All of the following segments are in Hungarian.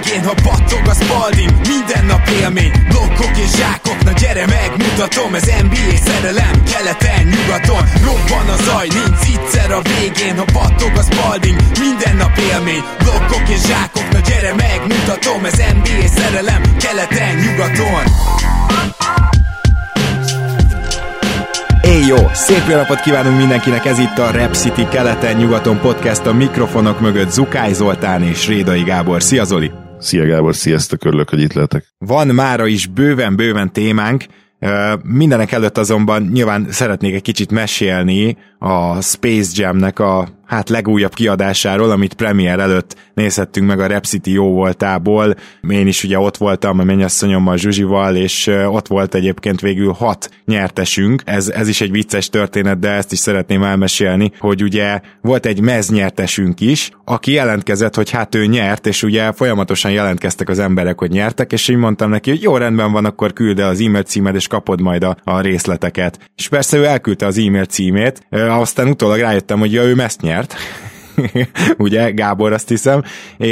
végén, ha battog a Spalding, minden nap élmény, blokkok és zsákok, na gyere megmutatom, ez NBA szerelem, keleten, nyugaton, robban a zaj, nincs egyszer a végén, ha battog a Spalding, minden nap élmény, blokkok és zsákok, na gyere megmutatom, ez NBA szerelem, keleten, nyugaton. Jó, szép jó napot kívánunk mindenkinek, ez itt a Rap City keleten-nyugaton podcast, a mikrofonok mögött Zukály Zoltán és Rédai Gábor. Szia Zoli! Szia Gábor, sziasztok, örülök, hogy itt lehetek. Van mára is bőven témánk, mindenek előtt azonban nyilván szeretnék egy kicsit mesélni a Space Jam-nek a legújabb kiadásáról, amit premier előtt nézhettünk meg a Rap City jó voltából. Én is ugye ott voltam a mennyasszonyommal, Zsuzsival, és ott volt egyébként végül 6 nyertesünk. Ez is egy vicces történet, de ezt is szeretném elmesélni, hogy ugye volt egy meznyertesünk is, aki jelentkezett, hogy ő nyert, és ugye folyamatosan jelentkeztek az emberek, hogy nyertek, és én mondtam neki, hogy jó, rendben van, akkor küld el az e-mail címed, és kapod majd a részleteket. És persze ő elküldte az e-mail címét, aztán utólag rájöttem, hogy ő ezt nyert. Ugye, Gábor, azt hiszem,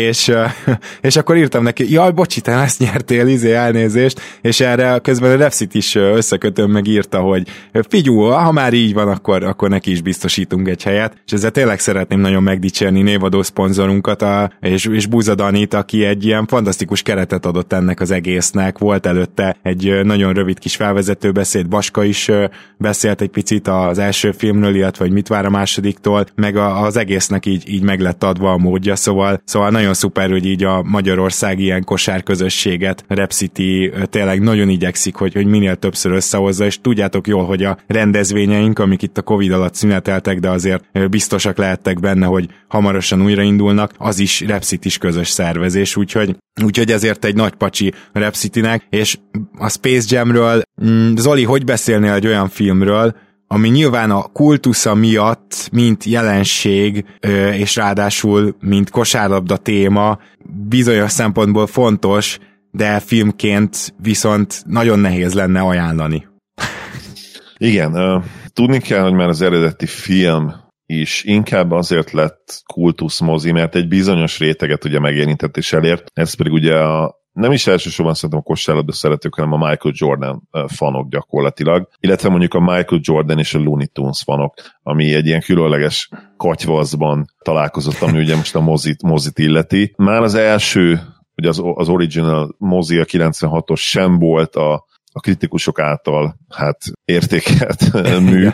és akkor írtam neki, jaj, bocsi, te ezt nyertél, elnézést, és erre közben a Repsit is összekötöm, meg írta, hogy figyú, ha már így van, akkor neki is biztosítunk egy helyet, és ezzel tényleg szeretném nagyon megdicsérni névadó szponzorunkat, és Buza Danit, aki egy ilyen fantasztikus keretet adott ennek az egésznek, volt előtte egy nagyon rövid kis felvezető beszéd, Baska is beszélt egy picit az első filmről, illetve hogy mit vár a másodiktól, meg az egésznek így meg lett adva a módja, szóval nagyon szuper, hogy így a Magyarország ilyen kosárközösséget Rap City tényleg nagyon igyekszik, hogy minél többször összehozza, és tudjátok jól, hogy a rendezvényeink, amik itt a Covid alatt szüneteltek, de azért biztosak lehettek benne, hogy hamarosan újraindulnak, az is Rap City-s közös szervezés, úgyhogy ezért egy nagy pacsi Rap Citynek, és a Space Jamről, Zoli, hogy beszélnél egy olyan filmről, ami nyilván a kultusza miatt, mint jelenség, és ráadásul, mint kosárlabda téma, bizonyos szempontból fontos, de filmként viszont nagyon nehéz lenne ajánlani. Igen, tudni kell, hogy már az eredeti film is inkább azért lett kultuszmozi, mert egy bizonyos réteget ugye megérintett és elért, ez pedig ugye nem is elsősorban szerintem a kosárlabda szeretők, hanem a Michael Jordan fanok gyakorlatilag, illetve mondjuk a Michael Jordan és a Looney Tunes fanok, ami egy ilyen különleges katyvaszban találkozott, ami ugye most a mozit illeti. Már az első, ugye az original mozi, a 96-os sem volt a kritikusok által értékelt mű.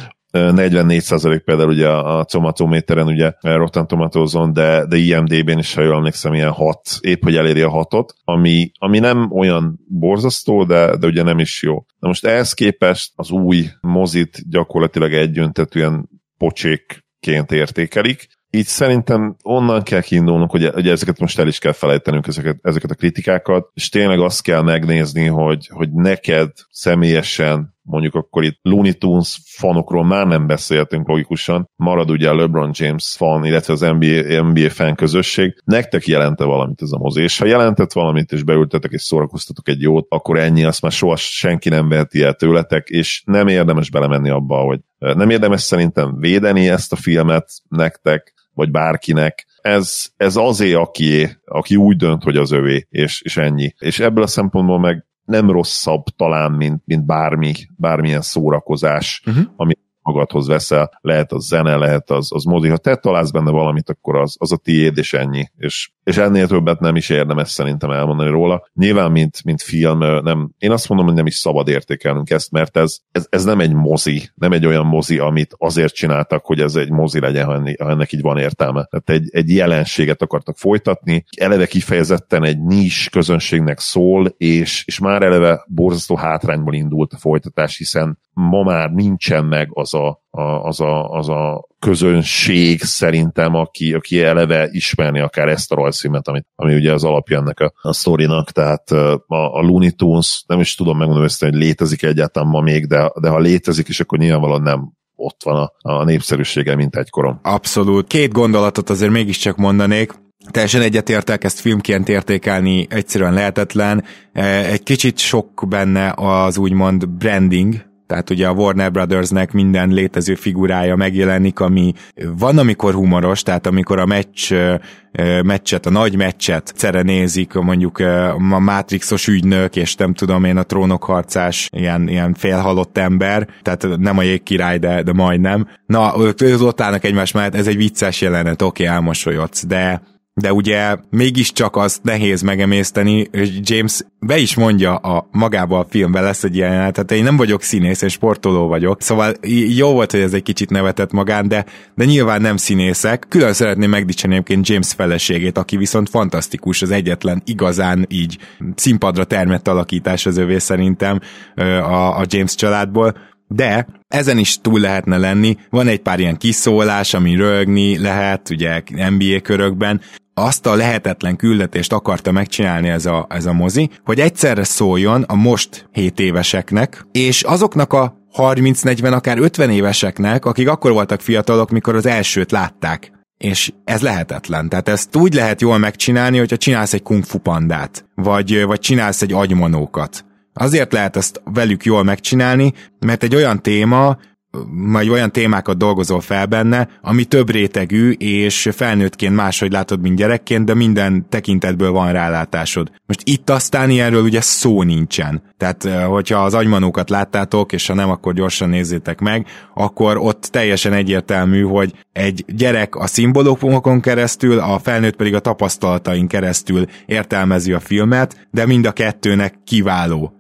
44% például ugye a tomatométeren, ugye Rotten Tomatoes-on, de IMDb-n is, ha jól emlékszem, ilyen 6, épp hogy eléri a 6-ot, ami nem olyan borzasztó, de ugye nem is jó. Na most ehhez képest az új mozit gyakorlatilag egyöntetűen pocsékként értékelik, így szerintem onnan kell kiindulnunk, hogy ezeket most el is kell felejtenünk, ezeket a kritikákat, és tényleg azt kell megnézni, hogy neked személyesen, mondjuk akkor itt Looney Tunes fanokról már nem beszéltünk logikusan, marad ugye a LeBron James fan, illetve az NBA fan közösség, nektek jelente valamit ez a mozi, és ha jelentett valamit, és beültetek és szórakoztatok egy jót, akkor ennyi, azt már soha senki nem veheti el tőletek, és nem érdemes belemenni abba, hogy nem érdemes szerintem védeni ezt a filmet nektek, vagy bárkinek. Ez azért, aki úgy dönt, hogy az övé, és ennyi. És ebből a szempontból meg nem rosszabb talán, mint bármilyen szórakozás, ami magadhoz veszel, lehet az zene, lehet az mozi. Ha te találsz benne valamit, akkor az a tiéd, és ennyi. És ennél többet nem is érdemes szerintem elmondani róla. Nyilván, mint film, én azt mondom, hogy nem is szabad értékelnünk ezt, mert ez nem egy mozi, nem egy olyan mozi, amit azért csináltak, hogy ez egy mozi legyen, ha ennek így van értelme. Tehát egy jelenséget akartak folytatni, eleve kifejezetten egy nis közönségnek szól, és már eleve borzasztó hátrányból indult a folytatás, hiszen ma már nincsen meg az a közönség szerintem, aki eleve ismerni akár ezt a rajzfilmet, ami ugye az alapja ennek a sztorinak, tehát a Looney Tunes, nem is tudom megmondani őszintén, hogy létezik egyáltalán ma még, de ha létezik is, akkor nyilvánvalóan nem ott van a népszerűsége, mint egykoron. Abszolút. 2 gondolatot azért mégiscsak mondanék. Teljesen egyetértek, ezt filmként értékelni egyszerűen lehetetlen. Egy kicsit sok benne az úgymond branding, tehát ugye a Warner Brothersnek minden létező figurája megjelenik, ami van, amikor humoros, tehát amikor a meccset, a nagy meccset nézik, mondjuk a Matrixos ügynök, és nem tudom én, a Trónok harcás, ilyen félhalott ember, tehát nem a Jégkirály, de majdnem. Na, ők ott állnak egymás mellett, ez egy vicces jelenet, oké, elmosolyodsz, de ugye mégiscsak az nehéz megemészteni, és James be is mondja magába a filmben lesz egy ilyen jelenet, tehát én nem vagyok színész, én sportoló vagyok, szóval jó volt, hogy ez egy kicsit nevetett magán, de nyilván nem színészek. Külön szeretném megdicsérni egyébként James feleségét, aki viszont fantasztikus, az egyetlen igazán így színpadra termett alakítás az övé szerintem a James családból, de ezen is túl lehetne lenni, van egy pár ilyen kiszólás, ami röhögni lehet, ugye NBA körökben, azt a lehetetlen küldetést akarta megcsinálni ez a mozi, hogy egyszerre szóljon a most 7 éveseknek, és azoknak a 30-40, akár 50 éveseknek, akik akkor voltak fiatalok, mikor az elsőt látták. És ez lehetetlen. Tehát ezt úgy lehet jól megcsinálni, hogyha csinálsz egy kung fu pandát, vagy csinálsz egy agymanókat. Azért lehet ezt velük jól megcsinálni, mert egy olyan téma, vagy olyan témákat dolgozol fel benne, ami több rétegű, és felnőttként máshogy látod, mint gyerekként, de minden tekintetből van rálátásod. Most itt aztán ilyenről ugye szó nincsen. Tehát, hogyha az agymanókat láttátok, és ha nem, akkor gyorsan nézzétek meg, akkor ott teljesen egyértelmű, hogy egy gyerek a szimbólumokon keresztül, a felnőtt pedig a tapasztalatain keresztül értelmezi a filmet, de mind a kettőnek kiváló.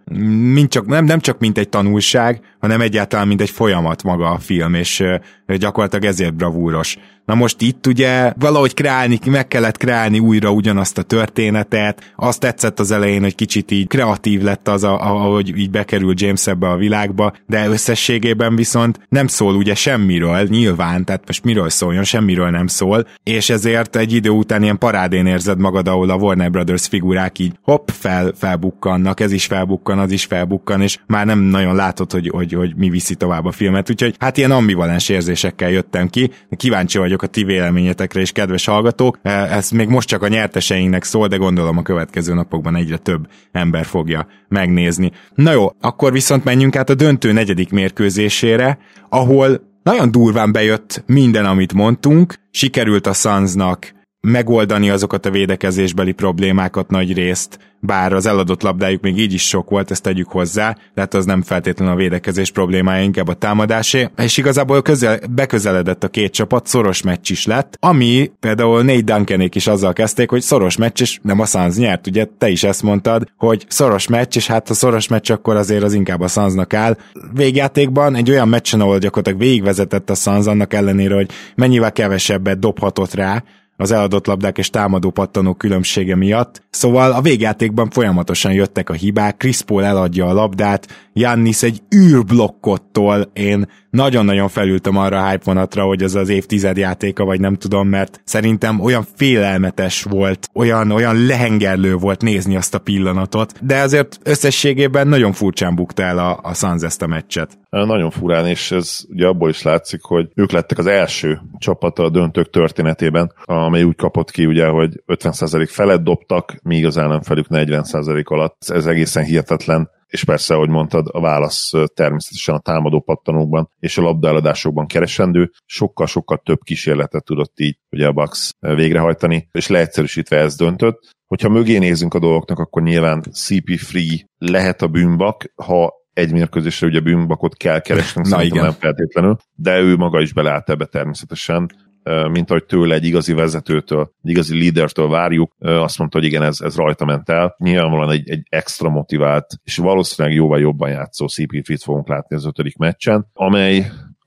Nem csak mint egy tanulság, hanem egyáltalán mint egy folyamat maga a film, és gyakorlatilag ezért bravúros. Na most itt ugye valahogy meg kellett kreálni újra ugyanazt a történetet, azt tetszett az elején, hogy kicsit így kreatív lett az, ahogy így bekerül James ebbe a világba, de összességében viszont nem szól ugye semmiről, nyilván, tehát most miről szóljon, semmiről nem szól, és ezért egy idő után ilyen parádén érzed magad, ahol a Warner Brothers figurák így hopp, felbukkannak, ez is felbukkan, az is felbukkan, és már nem nagyon látod, hogy mi viszi tovább a filmet, úgyhogy hát ilyen ambivalens érzésekkel jöttem ki, kíváncsi vagyok a ti véleményetekre is, kedves hallgatók. Ez még most csak a nyerteseinknek szól, de gondolom a következő napokban egyre több ember fogja megnézni. Na jó, akkor viszont menjünk át a döntő 4. mérkőzésére, ahol nagyon durván bejött minden, amit mondtunk, sikerült a Sunsnak megoldani azokat a védekezésbeli problémákat nagy részt, bár az eladott labdájuk még így is sok volt, ezt tegyük hozzá, de hát az nem feltétlenül a védekezés problémája, inkább a támadásé, és igazából beközeledett a két csapat, szoros meccs is lett, ami például Nate Duncanék is azzal kezdték, hogy szoros meccs, és nem a Suns nyert, ugye te is ezt mondtad, hogy szoros meccs, és hát a szoros meccs akkor azért az inkább a Sunsnak áll. Végjátékban egy olyan meccsen, ahol gyakorlatilag végigvezetett a Suns, annak ellenére, hogy mennyivel kevesebbet dobhatott rá az eladott labdák és támadó pattanók különbsége miatt. Szóval a végjátékban folyamatosan jöttek a hibák, Chris Paul eladja a labdát, Giannis egy űrblokkottól, én nagyon-nagyon felültem arra a hype vonatra, hogy ez az évtized játéka, vagy nem tudom, mert szerintem olyan félelmetes volt, olyan lehengerlő volt nézni azt a pillanatot, de azért összességében nagyon furcsán bukta el a Suns ezt a meccset. Nagyon furán, és ez ugye abból is látszik, hogy ők lettek az első csapata a döntők történetében, amely úgy kapott ki, ugye, hogy 50% felett dobtak, míg az ellenfelük 40% alatt. Ez egészen hihetetlen, és persze, ahogy mondtad, a válasz természetesen a támadó pattanókban és a labdaeladásokban keresendő. Sokkal-sokkal több kísérletet tudott így ugye a Bucks végrehajtani, és leegyszerűsítve ez döntött. Hogyha mögé nézünk a dolgoknak, akkor nyilván CP3 lehet a bűnbak, ha egy mérkőzésre ugye bűnbakot kell keresnünk, szerintem nem feltétlenül, de ő maga is beleállt ebbe természetesen, mint ahogy tőle egy igazi vezetőtől, egy igazi lídertől várjuk, azt mondta, hogy igen, ez rajta ment el. Nyilvánvalóan egy extra motivált, és valószínűleg jóval jobban játszó CP3-t fogunk látni az 5. meccsen, amely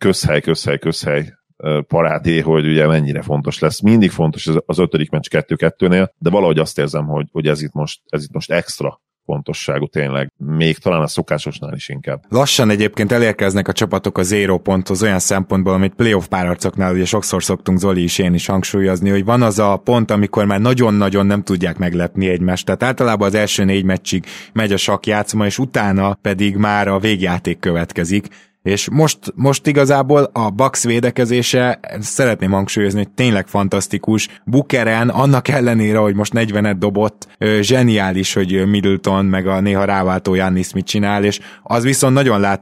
közhely parádé, hogy ugye mennyire fontos lesz. Mindig fontos az 5. meccs 2-2-nél, de valahogy azt érzem, hogy ez itt most extra fontosságú tényleg, még talán a szokásosnál is inkább. Lassan egyébként elérkeznek a csapatok a 0 ponthoz olyan szempontból, amit playoff párharcoknál ugye sokszor szoktunk, Zoli is, én is hangsúlyozni, hogy van az a pont, amikor már nagyon-nagyon nem tudják meglepni egymást. Tehát általában az első 4 meccsig megy a sakkjátszma, és utána pedig már a végjáték következik. És most igazából a Bucks védekezése, szeretném hangsúlyozni, hogy tényleg fantasztikus. Bookeren, annak ellenére, hogy most 40-et dobott, zseniális, hogy Middleton meg a néha ráváltó Giannis mit csinál, és az viszont nagyon látszik,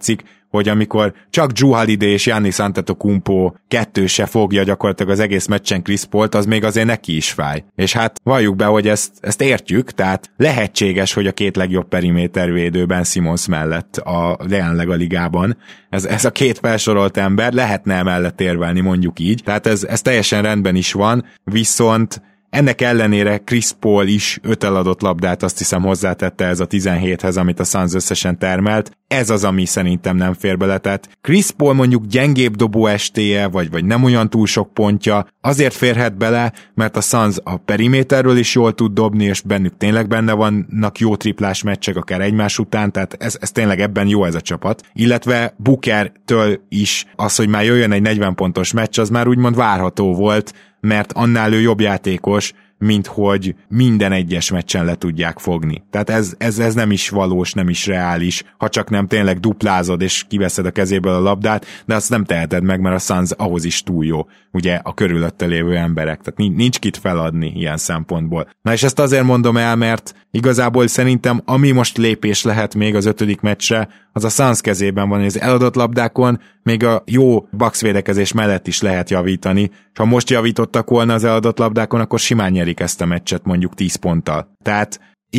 hogy amikor csak Jrue Holiday és Giannis Antetokounmpo kettőse fogja gyakorlatilag az egész meccsen Chris Pault, az még azért neki is fáj. És hát valljuk be, hogy ezt értjük, tehát lehetséges, hogy a két legjobb perimétervédő Ben Simmons mellett jelenleg a ligában. Ez a két felsorolt ember, lehetne mellett érvelni, mondjuk így. Tehát ez teljesen rendben is van, viszont ennek ellenére Chris Paul is 5 eladott labdát, azt hiszem, hozzátette ez a 17-hez, amit a Suns összesen termelt. Ez az, ami szerintem nem fér bele. Tehát Chris Paul mondjuk gyengébb dobó estéje, vagy nem olyan túl sok pontja, azért férhet bele, mert a Suns a periméterről is jól tud dobni, és bennük tényleg benne vannak jó triplás meccsek, akár egymás után, tehát ez tényleg ebben jó ez a csapat. Illetve Bookertől is az, hogy már jöjjön egy 40 pontos meccs, az már úgymond várható volt, mert annál ő jobb játékos, mint hogy minden egyes meccsen le tudják fogni. Tehát ez nem is valós, nem is reális, ha csak nem tényleg duplázod és kiveszed a kezéből a labdát, de azt nem teheted meg, mert a Suns ahhoz is túl jó, ugye a körülötte lévő emberek. Tehát nincs kit feladni ilyen szempontból. Na és ezt azért mondom el, mert igazából szerintem ami most lépés lehet még az 5. meccsre, az a Suns kezében van, hogy az eladott labdákon még a jó Bucks védekezés mellett is lehet javítani, és ha most javítottak volna az eladott labdákon, akkor simán nyerik ezt a meccset mondjuk 10 ponttal. Tehát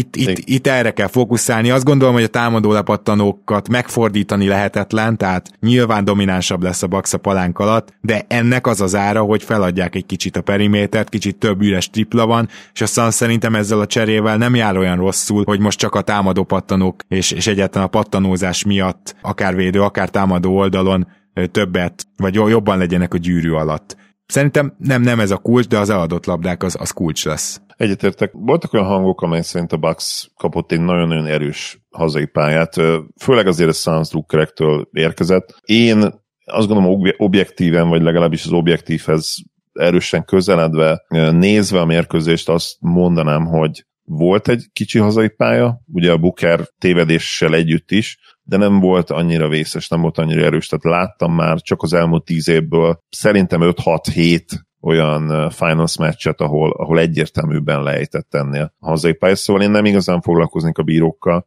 itt erre kell fókuszálni. Azt gondolom, hogy a támadó lepattanókat megfordítani lehetetlen, tehát nyilván dominánsabb lesz a Bucks a palánk alatt, de ennek az az ára, hogy feladják egy kicsit a perimétert, kicsit több üres tripla van, és a Suns szerintem ezzel a cserével nem jár olyan rosszul, hogy most csak a támadó pattanók és egyáltalán a pattanózás miatt akár védő, akár támadó oldalon többet, vagy jobban legyenek a gyűrű alatt. Szerintem nem ez a kulcs, de az eladott labdák az kulcs lesz. Egyetértek. Voltak olyan hangok, amely szerint a Bucks kapott egy nagyon-nagyon erős hazai pályát, főleg azért a Suns drukkerektől érkezett. Én azt gondolom objektíven, vagy legalábbis az objektívhez erősen közeledve, nézve a mérkőzést, azt mondanám, hogy volt egy kicsi hazai pálya, ugye a Booker tévedéssel együtt is, de nem volt annyira vészes, nem volt annyira erős, tehát láttam már csak az elmúlt 10 évből szerintem 5-6-7 olyan finals meccset, ahol egyértelműbben lejtett ennél a hazai pálya, szóval én nem igazán foglalkoznék a bírókkal,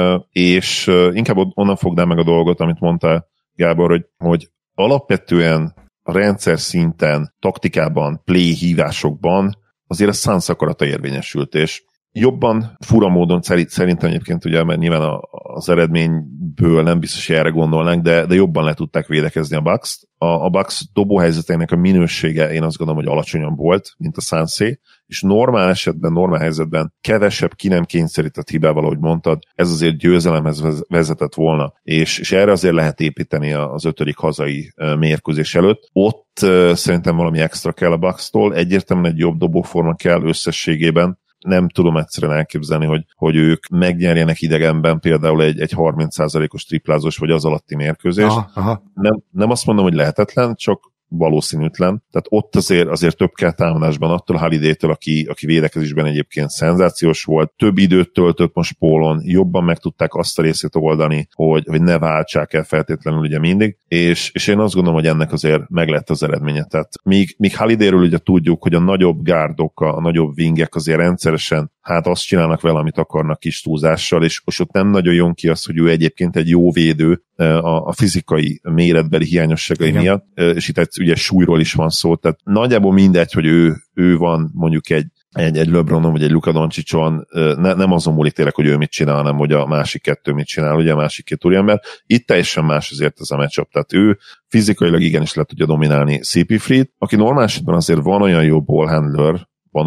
és inkább onnan fognám meg a dolgot, amit mondta Gábor, hogy alapvetően a rendszer szinten, taktikában, play hívásokban azért a Suns akarata érvényesült, és jobban, fura módon szerintem egyébként, ugye, mert nyilván az eredményből nem biztos, hogy erre gondolnánk, de jobban le tudták védekezni a Bucks-t. A Bucks dobóhelyzetének a minősége én azt gondolom, hogy alacsonyabb volt, mint a Sunsé, és normál esetben, normál helyzetben kevesebb ki nem kényszerített hibával, ahogy mondtad, ez azért győzelemhez vezetett volna, és erre azért lehet építeni az 5. hazai mérkőzés előtt. Ott szerintem valami extra kell a Bucks-tól, egyértelműen egy jobb dobóforma kell összességében. Nem tudom egyszerűen elképzelni, hogy ők megnyerjenek idegenben például egy 30%-os triplázós vagy az alatti mérkőzést. Aha. Nem azt mondom, hogy lehetetlen, csak valószínűtlen. Tehát ott azért több kell támadásban attól a Holidaytől, aki védekezésben egyébként szenzációs volt. Több időt töltött most Paulon, jobban meg tudták azt a részét oldani, hogy ne váltsák el feltétlenül ugye mindig, és én azt gondolom, hogy ennek azért meg lett az eredménye. Tehát míg Holidayről ugye tudjuk, hogy a nagyobb gárdok, a nagyobb wingek azért rendszeresen azt csinálnak vele, amit akarnak kis túlzással, és ott nem nagyon jön ki az, hogy ő egyébként egy jó védő a fizikai méretbeli hiányosságai miatt, és itt ugye súlyról is van szó, tehát nagyjából mindegy, hogy ő van mondjuk egy LeBronon vagy egy Luka Doncicson, nem azon múlik tényleg, hogy ő mit csinál, hanem hogy a másik kettő mit csinál, ugye a másik két úriember. Itt teljesen más azért ez a matchup, tehát ő fizikailag igenis le tudja dominálni CP3-t, aki normál esetben azért van olyan jó ballhandler,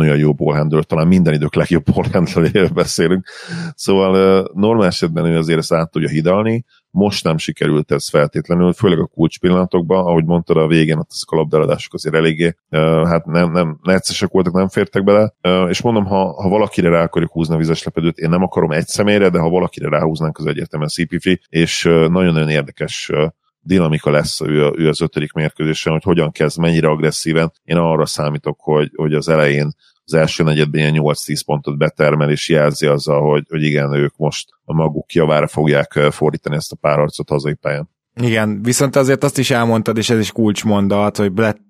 talán minden idők legjobb ballhandleréről beszélünk, szóval normál esetben ő azért ezt át tudja hidalni, most nem sikerült ez feltétlenül, főleg a kulcs pillanatokban, ahogy mondtad a végén, ott ezek a labdaladások azért eléggé, nem egyszerűsek voltak, nem fértek bele, és mondom, ha valakire rá akarjuk húzni a vizes lepedőt, én nem akarom egy személyre, de ha valakire ráhúznánk, az egyértelműen CP3, és nagyon-nagyon érdekes dinamika lesz ő az 5. mérkőzésen, hogy hogyan kezd, mennyire agresszíven. Én arra számítok, hogy az elején az első negyedben ilyen 8-10 pontot betermel, és jelzi azzal, hogy igen, ők most a maguk javára fogják fordítani ezt a párharcot hazai pályán. Igen, viszont azért azt is elmondtad, és ez is kulcsmondat, hogy Brett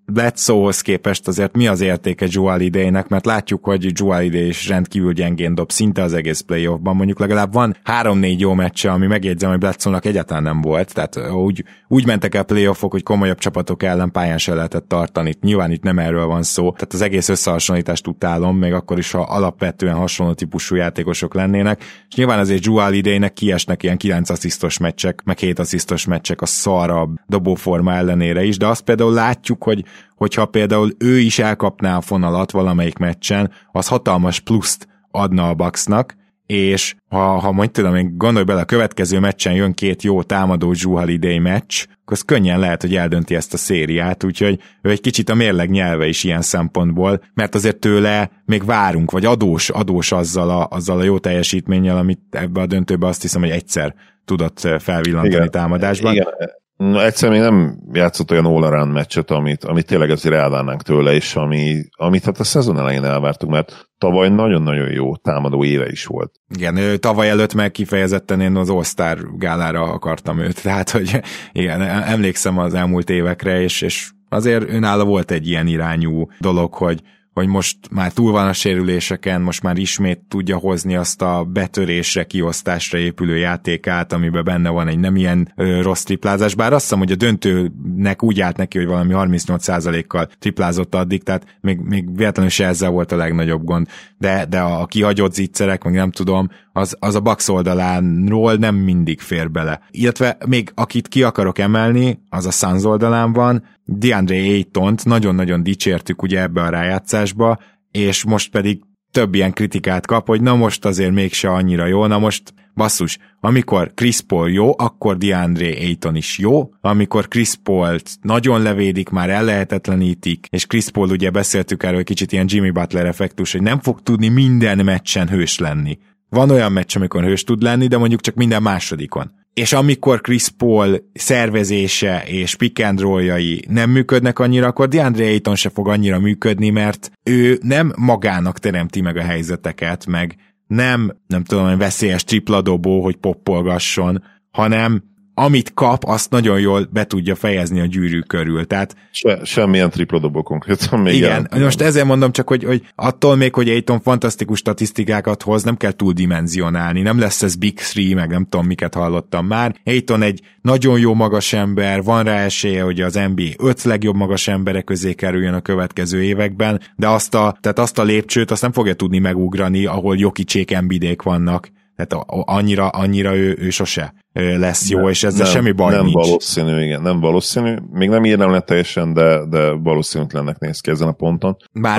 Bledsoe-hoz képest azért mi az értéke Jrue Holiday-nek, mert látjuk, hogy Jrue Holiday is rendkívül gyengén dob szinte az egész playoffban, mondjuk legalább van 3-4 jó meccse, ami megjegyzem, hogy Bledsoe-nak egyáltalán nem volt, tehát úgy mentek el playoffok, hogy komolyabb csapatok ellen pályán se lehetett tartani, nyilván itt nem erről van szó, tehát az egész összehasonlítást utálom, még akkor is, ha alapvetően hasonló típusú játékosok lennének, és nyilván azért Jrue Holiday-nek kiesnek ilyen 9 asszisztos meccsek, meg 7 asszisztos meccsek a szarabb dobóforma ellenére is, de azt például látjuk, hogyha például ő is elkapná a fonalat valamelyik meccsen, az hatalmas pluszt adna a Bucksnak, és ha majd tudom, én gondolj bele, a következő meccsen jön 2 jó támadó Jrue Holiday meccs, akkor az könnyen lehet, hogy eldönti ezt a szériát, úgyhogy ő egy kicsit a mérleg nyelve is ilyen szempontból, mert azért tőle még várunk, vagy adós azzal a jó teljesítménnyel, amit ebbe a döntőbe azt hiszem, hogy egyszer tudott felvillantani támadásban. Igen. Egyszer még nem játszott olyan all-around meccset, amit tényleg azért elvárnánk tőle, és amit hát a szezon elején elvártuk, mert tavaly nagyon-nagyon jó támadó éve is volt. Igen, tavaly előtt meg kifejezetten én az All-Star gálára akartam őt, tehát hogy igen, emlékszem az elmúlt évekre, és azért önálló volt egy ilyen irányú dolog, hogy most már túl van a sérüléseken, most már ismét tudja hozni azt a betörésre, kiosztásra épülő játékát, amiben benne van egy nem ilyen rossz triplázás, bár azt hiszem, hogy a döntőnek úgy állt neki, hogy valami 38%-kal triplázott addig, tehát még véletlenül se ezzel volt a legnagyobb gond, de a kihagyott zicserek, meg nem tudom, az a Bucks oldalánról nem mindig fér bele. Illetve még akit ki akarok emelni, az a Suns oldalán van, DeAndre Aytont nagyon-nagyon dicsértük ugye ebbe a rájátszásba, és most pedig több ilyen kritikát kap, hogy na most azért mégse annyira jó, na most basszus, amikor Chris Paul jó, akkor DeAndre Ayton is jó, amikor Chris Pault nagyon levédik, már ellehetetlenítik, és Chris Paul ugye beszéltük erről, hogy kicsit ilyen Jimmy Butler effektus, hogy nem fog tudni minden meccsen hős lenni. Van olyan meccs, amikor hős tud lenni, de mondjuk csak minden másodikon. És amikor Chris Paul szervezése és pick and roll-jai nem működnek annyira, akkor DeAndre Ayton se fog annyira működni, mert ő nem magának teremti meg a helyzeteket, meg nem tudom, veszélyes tripladobó, hogy poppolgasson, hanem amit kap, azt nagyon jól be tudja fejezni a gyűrű körül. Tehát semmilyen tripladobó konkrétan még. Igen, most ezért mondom csak, hogy attól még, hogy Ayton fantasztikus statisztikákat hoz, nem kell túldimenzionálni, nem lesz ez Big Three, meg nem tudom, miket hallottam már. Ayton egy nagyon jó magas ember, van rá esélye, hogy az NBA 5 legjobb magas embere közé kerüljön a következő években, de azt a lépcsőt azt nem fogja tudni megugrani, ahol Jokicsék, Embiidék vannak. Tehát annyira ő sose lesz jó, és ezzel semmi baj nincs. Nem valószínű. Még nem írnám le teljesen, de valószínűtlennek néz ki ezen a ponton.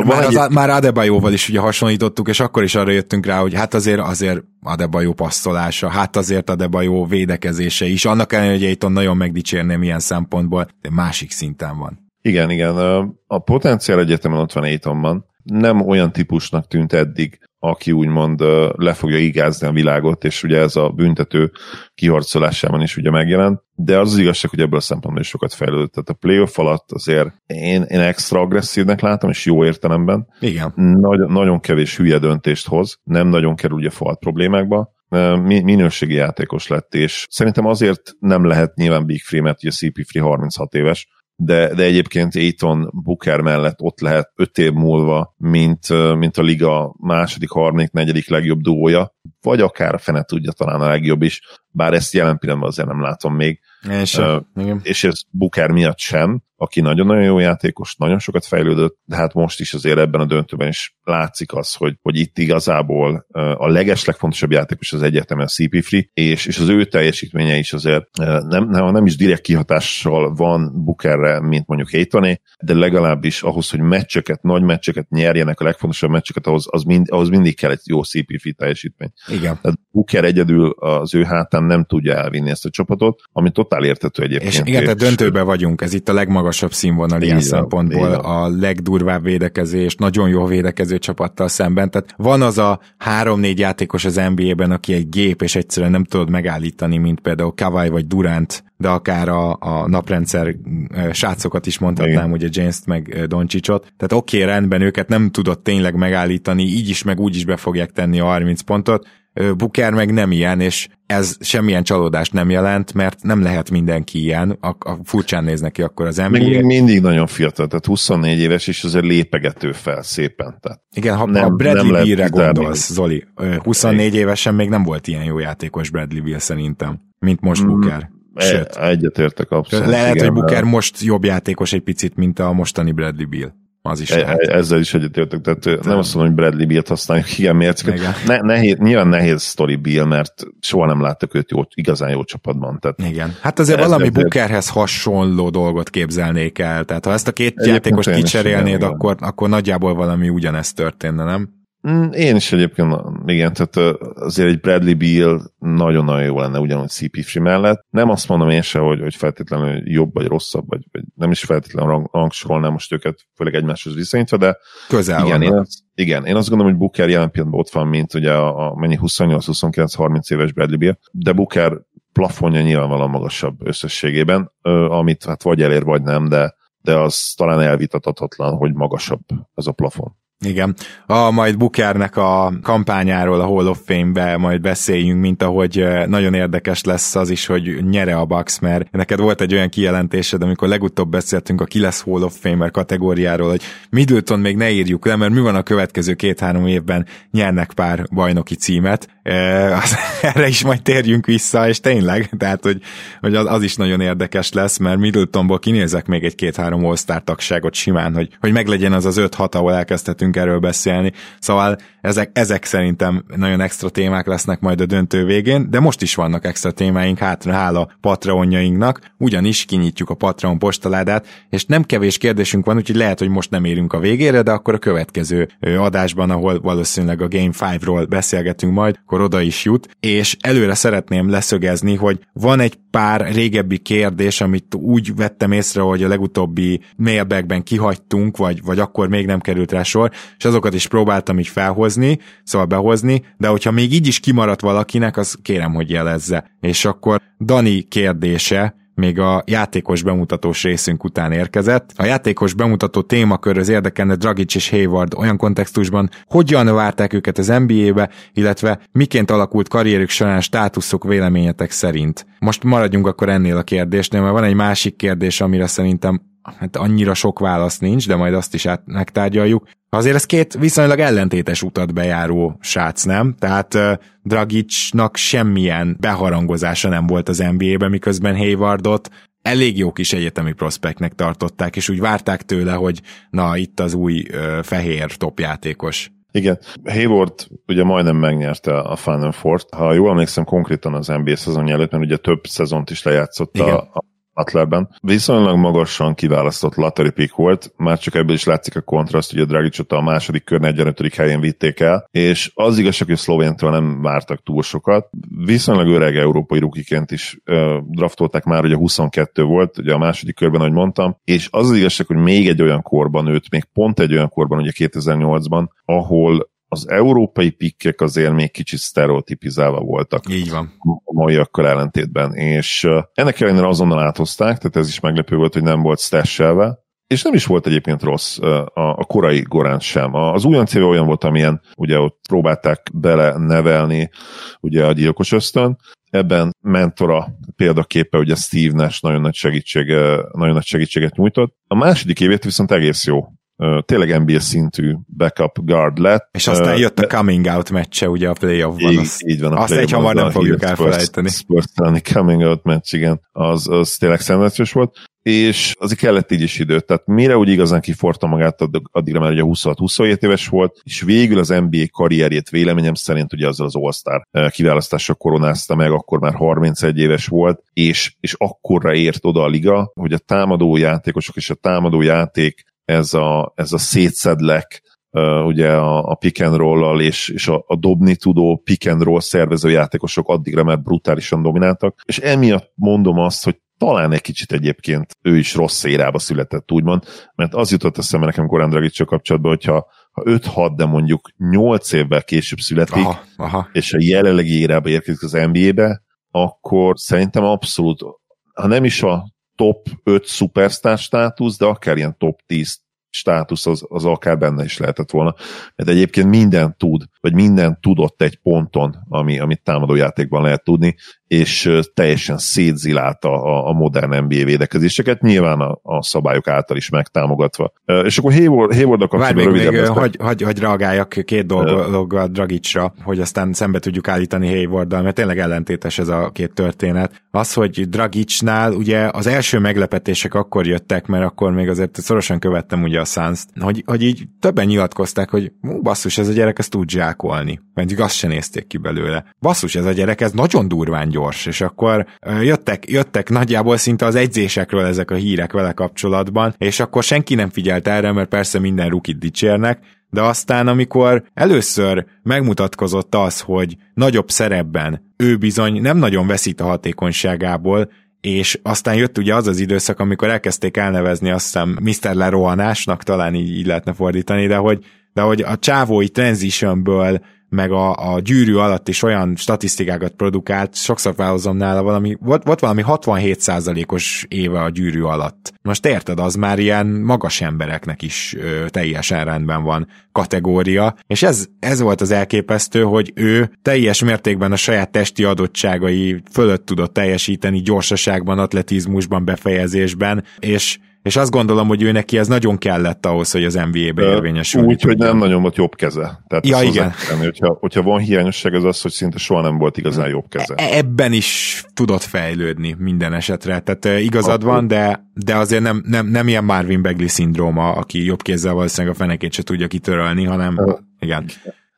Már Adebayoval is ugye hasonlítottuk, és akkor is arra jöttünk rá, hogy hát azért Adebayo passzolása, hát azért Adebayo védekezése is, annak ellenére, hogy Ayton nagyon megdicsérném ilyen szempontból, de másik szinten van. Igen. A potenciál egyetemen ott van Aytonban. Nem olyan típusnak tűnt eddig, aki úgymond le fogja igázni a világot, és ugye ez a büntető kiharcolásában is ugye megjelent, de az igazság, hogy ebből a szempontból is sokat fejlődött. Tehát a playoff alatt azért én extra agresszívnek látom, és jó értelemben. Igen. Nagyon kevés hülye döntést hoz, nem nagyon kerül ugye falt problémákba, minőségi játékos lett, és szerintem azért nem lehet nyilván Big Free, mert ugye CP3 36 éves, de egyébként Ayton Booker mellett ott lehet 5 év múlva, mint a liga második, harmadik, negyedik legjobb duója, vagy akár a fene tudja, talán a legjobb is, bár ezt jelen pillanatban azért nem látom még. És ez Booker miatt sem, aki nagyon-nagyon jó játékos, nagyon sokat fejlődött, de hát most is azért ebben a döntőben is látszik az, hogy itt igazából a legfontosabb játékos az egyetemen CP3, és az ő teljesítménye is azért nem is direkt kihatással van Bookerre, mint mondjuk Aytoné, de legalábbis ahhoz, hogy nagy meccseket nyerjenek, a legfontosabb meccseket, ahhoz mindig kell egy jó CP3 teljesítmény. Igen. Tehát Booker egyedül az ő hátán nem tudja elvinni ezt a csapatot, ami totál értető egyébként. És igen, tehát döntőben vagyunk, ez itt a legmagasabb színvonal ilyen szempontból, a legdurvább védekezés, nagyon jó védekező csapattal szemben, tehát van az a 3-4 játékos az NBA-ben, aki egy gép, és egyszerűen nem tudod megállítani, mint például Kawhi vagy Durant de akár a naprendszer srácokat is mondhatnám, ugye James-t meg Doncsicsot. Tehát oké, rendben, őket nem tudott tényleg megállítani, így is meg úgy is be fogják tenni a 30 pontot, Booker meg nem ilyen, és ez semmilyen csalódást nem jelent, mert nem lehet mindenki ilyen, furcsán néz neki akkor az NBA. Mindig nagyon fiatal, tehát 24 éves, és azért lépegető fel szépen. Tehát igen, ha Bradley Beal-re gondolsz, Zoli, 24 évesen még nem volt ilyen jó játékos Bradley Beal szerintem, mint most Booker. Sőt, egyetértek abszolút. Lehet, hogy Booker most jobb játékos egy picit, mint a mostani Bradley Beal. Az is ezzel is egyetértek, tehát nem azt mondom, hogy Bradley Beal-t használjuk, igen, mérceket. Nyilván nehéz sztori Beal, mert soha nem láttak őt igazán jó csapatban. Tehát igen, hát azért valami Bookerhez hasonló dolgot képzelnék el, tehát ha ezt a két játékost kicserélnéd, akkor nagyjából valami ugyanezt történne, nem? Én is egyébként, igen, tehát azért egy Bradley Beal nagyon-nagyon jó lenne ugyanúgy CP3 mellett. Nem azt mondom én se, hogy feltétlenül jobb vagy rosszabb, vagy nem is feltétlenül rangsorolnám most őket, főleg egymáshoz viszonyítva, de közel igen, én azt gondolom, hogy Booker jelen pillanatban ott van, mint ugye a mennyi 28-29-30 éves Bradley Beal, de Booker plafonja nyilvánvalóan magasabb összességében, amit hát vagy elér, vagy nem, de az talán elvitathatatlan, hogy magasabb ez a plafon. Igen. Majd Bookernek a kampányáról a Hall of Fame-be majd beszéljünk, mint ahogy nagyon érdekes lesz az is, hogy nyere a Bucks, mert neked volt egy olyan kijelentésed, amikor legutóbb beszéltünk a ki lesz Hall of Famer kategóriáról, hogy Middleton még ne írjuk le, mert mi van a következő 2-3 évben, nyernek pár bajnoki címet. Erre is majd térjünk vissza, és tényleg, tehát hogy az is nagyon érdekes lesz, mert Middletonból kinézek még egy 2-3 All-Star tagságot simán, hogy meglegyen az 5-6, ahol elkezdhetünk erről beszélni. Szóval ezek szerintem nagyon extra témák lesznek majd a döntő végén, de most is vannak extra témáink, hála Patreonjainknak, ugyanis kinyitjuk a Patreon postaládát, és nem kevés kérdésünk van, úgyhogy lehet, hogy most nem érünk a végére, de akkor a következő adásban, ahol valószínűleg a Game 5-ról beszélgetünk majd, akkor oda is jut, és előre szeretném leszögezni, hogy van egy pár régebbi kérdés, amit úgy vettem észre, hogy a legutóbbi mailbagben kihagytunk, vagy akkor még nem került rá sor, és azokat is próbáltam így felhozni, szóval behozni, de hogyha még így is kimaradt valakinek, az kérem, hogy jelezze. És akkor Dani kérdése még a játékos bemutatós részünk után érkezett. A játékos bemutató témakörhöz érdekelne Dragic és Hayward olyan kontextusban, hogyan várták őket az NBA-be, illetve miként alakult karrierük során státuszok véleményetek szerint. Most maradjunk akkor ennél a kérdésnél, mert van egy másik kérdés, amire szerintem hát annyira sok válasz nincs, de majd azt is megtárgyaljuk. Azért ez két viszonylag ellentétes utat bejáró srác, nem? Tehát Dragicnak semmilyen beharangozása nem volt az NBA-ben, miközben Haywardot elég jó kis egyetemi prospektnek tartották, és úgy várták tőle, hogy na, itt az új fehér topjátékos. Igen, Hayward ugye majdnem megnyerte a Final Four-t. Ha jól emlékszem, konkrétan az NBA szezonja előtt, mert ugye több szezont is lejátszott a Butlerben. Viszonylag magasan kiválasztott lottery pick volt, már csak ebből is látszik a kontraszt, hogy a Dragicot a második kör 45. helyén vitték el, és az igazság, hogy Szlovéntől nem vártak túl sokat. Viszonylag öreg európai rukiként is draftolták már, ugye 22 volt, ugye a második körben, ahogy mondtam, és az igazság, hogy még egy olyan korban nőtt, még pont egy olyan korban, ugye 2008-ban, ahol az európai pikkek azért még kicsit sztereotipizálva voltak. Így van. A maiakkal ellentétben. És ennek ellenére azonnal áthozták, tehát ez is meglepő volt, hogy nem volt stashelve, és nem is volt egyébként rossz a korai Gorán sem. Az újoncéve olyan volt, amilyen ugye ott próbálták bele nevelni ugye a gyilkos ösztön. Ebben mentora példaképe ugye Steve Nash nagyon nagy segítséget nyújtott. A második évét viszont egész jó. Tényleg NBA szintű backup guard lett. És aztán jött a coming out meccse ugye a playoffban. Így van. Azt egy hamar nem fogjuk elfelejteni. Spurs coming out meccs, igen. Az tényleg szenvedős volt. És azért kellett így is idő. Tehát mire úgy igazán kiforta magát, addigra már ugye 26-27 éves volt, és végül az NBA karrierjét véleményem szerint ugye azzal az All-Star kiválasztással koronázta meg, akkor már 31 éves volt, és akkorra ért oda a liga, hogy a támadó játékosok és a támadó játék ez a szétszedlek, ugye a pick and roll-al és a dobni tudó pick and roll szervező játékosok addigra már brutálisan domináltak, és emiatt mondom azt, hogy talán egy kicsit egyébként ő is rossz érába született, úgymond, mert az jutott eszembe nekem Goran Dragic-sal kapcsolatban, hogyha 5-6, de mondjuk 8 évvel később születik, és a jelenlegi érába érkezik az NBA-be, akkor szerintem abszolút ha nem is a top 5 szupersztár státusz, de akár ilyen top 10 státusz az akár benne is lehetett volna. Mert egyébként mindent tud, vagy mindent tudott egy ponton, amit támadójátékban lehet tudni, és teljesen szétzilálta a modern NBA védekezéseket, nyilván a szabályok által is megtámogatva. És akkor Hayward-a kapcsolatban rövidebb. Hagy reagáljak két dologgal Dragicra, hogy aztán szembe tudjuk állítani Haywarddal, mert tényleg ellentétes ez a két történet. Az, hogy Dragicnál ugye az első meglepetések akkor jöttek, mert akkor még azért szorosan követtem ugye a Suns-t, hogy így többen nyilatkozták, hogy basszus, ez a gyerek ezt tud zsákolni. Mert azt se nézték ki belőle. Basszus, ez a gyerek, ez nagyon durván gyors, és akkor jöttek nagyjából szinte az edzésekről ezek a hírek vele kapcsolatban, és akkor senki nem figyelt erre, mert persze minden rukit dicsérnek, de aztán, amikor először megmutatkozott az, hogy nagyobb szerepben ő bizony nem nagyon veszít a hatékonyságából, és aztán jött ugye az az időszak, amikor elkezdték elnevezni, azt hiszem Mr. Lerohanásnak, talán így lehetne fordítani, de hogy a csávói transitionből meg a gyűrű alatt is olyan statisztikákat produkált, sokszor felhozom nála volt valami 67%-os éve a gyűrű alatt. Most érted, az már ilyen magas embereknek is teljesen rendben van kategória, és ez volt az elképesztő, hogy ő teljes mértékben a saját testi adottságai fölött tudott teljesíteni gyorsaságban, atletizmusban, befejezésben, és azt gondolom, hogy ő neki ez nagyon kellett ahhoz, hogy az NBA-be érvényesülni. Úgy, hogy nem nagyon volt jobb keze. Tehát ja, igen. Hogyha van hiányosság, az, hogy szinte soha nem volt igazán jobb keze. Ebben is tudott fejlődni minden esetre. Tehát igazad van, de azért nem ilyen Marvin Bagley szindróma, aki jobb kézzel valószínűleg a fenekét se tudja kitörölni, hanem igen.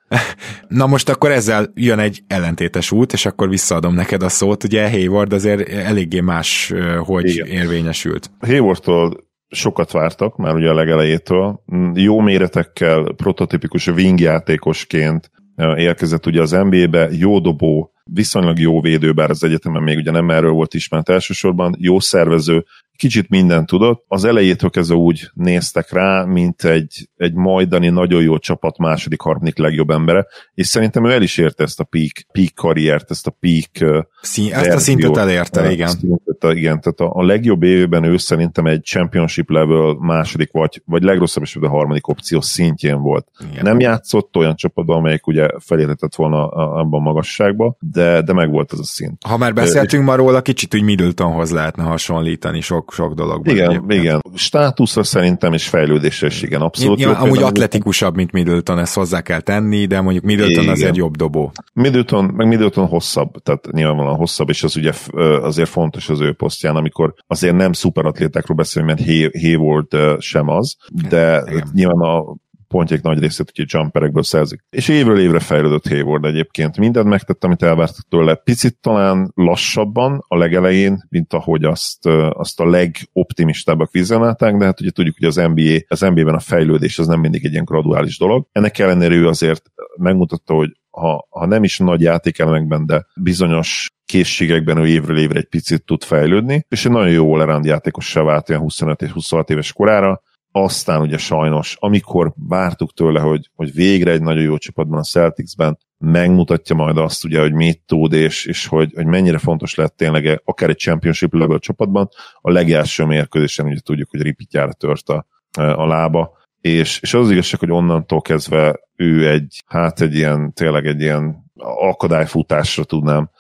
Na most akkor ezzel jön egy ellentétes út, és akkor visszaadom neked a szót. Ugye Hayward azért eléggé más, hogy igen. Érvényesült. Haywardtól sokat vártak, már ugye a legelejétől. Jó méretekkel, prototipikus wing játékosként érkezett ugye az NBA-be, jó dobó, viszonylag jó védő, bár az egyetemen még ugye nem erről volt ismert elsősorban, jó szervező, kicsit mindent tudott. Az elejétől kezdve úgy néztek rá, mint egy majdani nagyon jó csapat második, harmadik legjobb embere, és szerintem ő el is érte ezt a peak karriert, ezt a peak ezt a szintet elérte, igen. Igen, tehát a legjobb évben ő szerintem egy championship level második, vagy legrosszabb esetben harmadik opció szintjén volt. Igen. Nem játszott olyan csapatban, amelyik ugye felérhetett volna abban a magasságban, de meg volt az a szint. Ha már beszéltünk már róla, kicsit úgy Middletonhoz lehetne hasonlítani sok dologban. Igen. Státuszra szerintem és fejlődésre is igen, abszolút. Ja, amúgy atletikusabb, mint Middleton, ezt hozzá kell tenni, de mondjuk Middleton igen. Azért jobb dobó. Middleton hosszabb, tehát nyilvánvalóan hosszabb, és az ugye azért fontos az ő posztján, amikor azért nem szuperatlétákról beszélünk, mert Hayward sem az, de igen. Nyilván a pontjék nagy részét ugye jumperekből szerzik. És évről évre fejlődött Hayward egyébként. Mindent megtett, amit elvártak tőle. Picit talán lassabban a legelején, mint ahogy azt a legoptimistábbak vizionálták, de hát ugye tudjuk, hogy az NBA-ben a fejlődés az nem mindig egy ilyen graduális dolog. Ennek ellenére ő azért megmutatta, hogy ha nem is nagy játékelemekben, de bizonyos készségekben ő évről évre egy picit tud fejlődni, és egy nagyon jó all-around játékossá vált olyan 25 és 26 éves korára. Aztán ugye sajnos, amikor vártuk tőle, hogy végre egy nagyon jó csapatban a Celticsben megmutatja majd azt ugye, hogy mit tud, és hogy mennyire fontos lett tényleg akár egy championship level csapatban, a legelső mérkőzésen ugye tudjuk, hogy ripitjára tört a lába, és az igazság, hogy onnantól kezdve ő tényleg egy ilyen akadályfutáshoz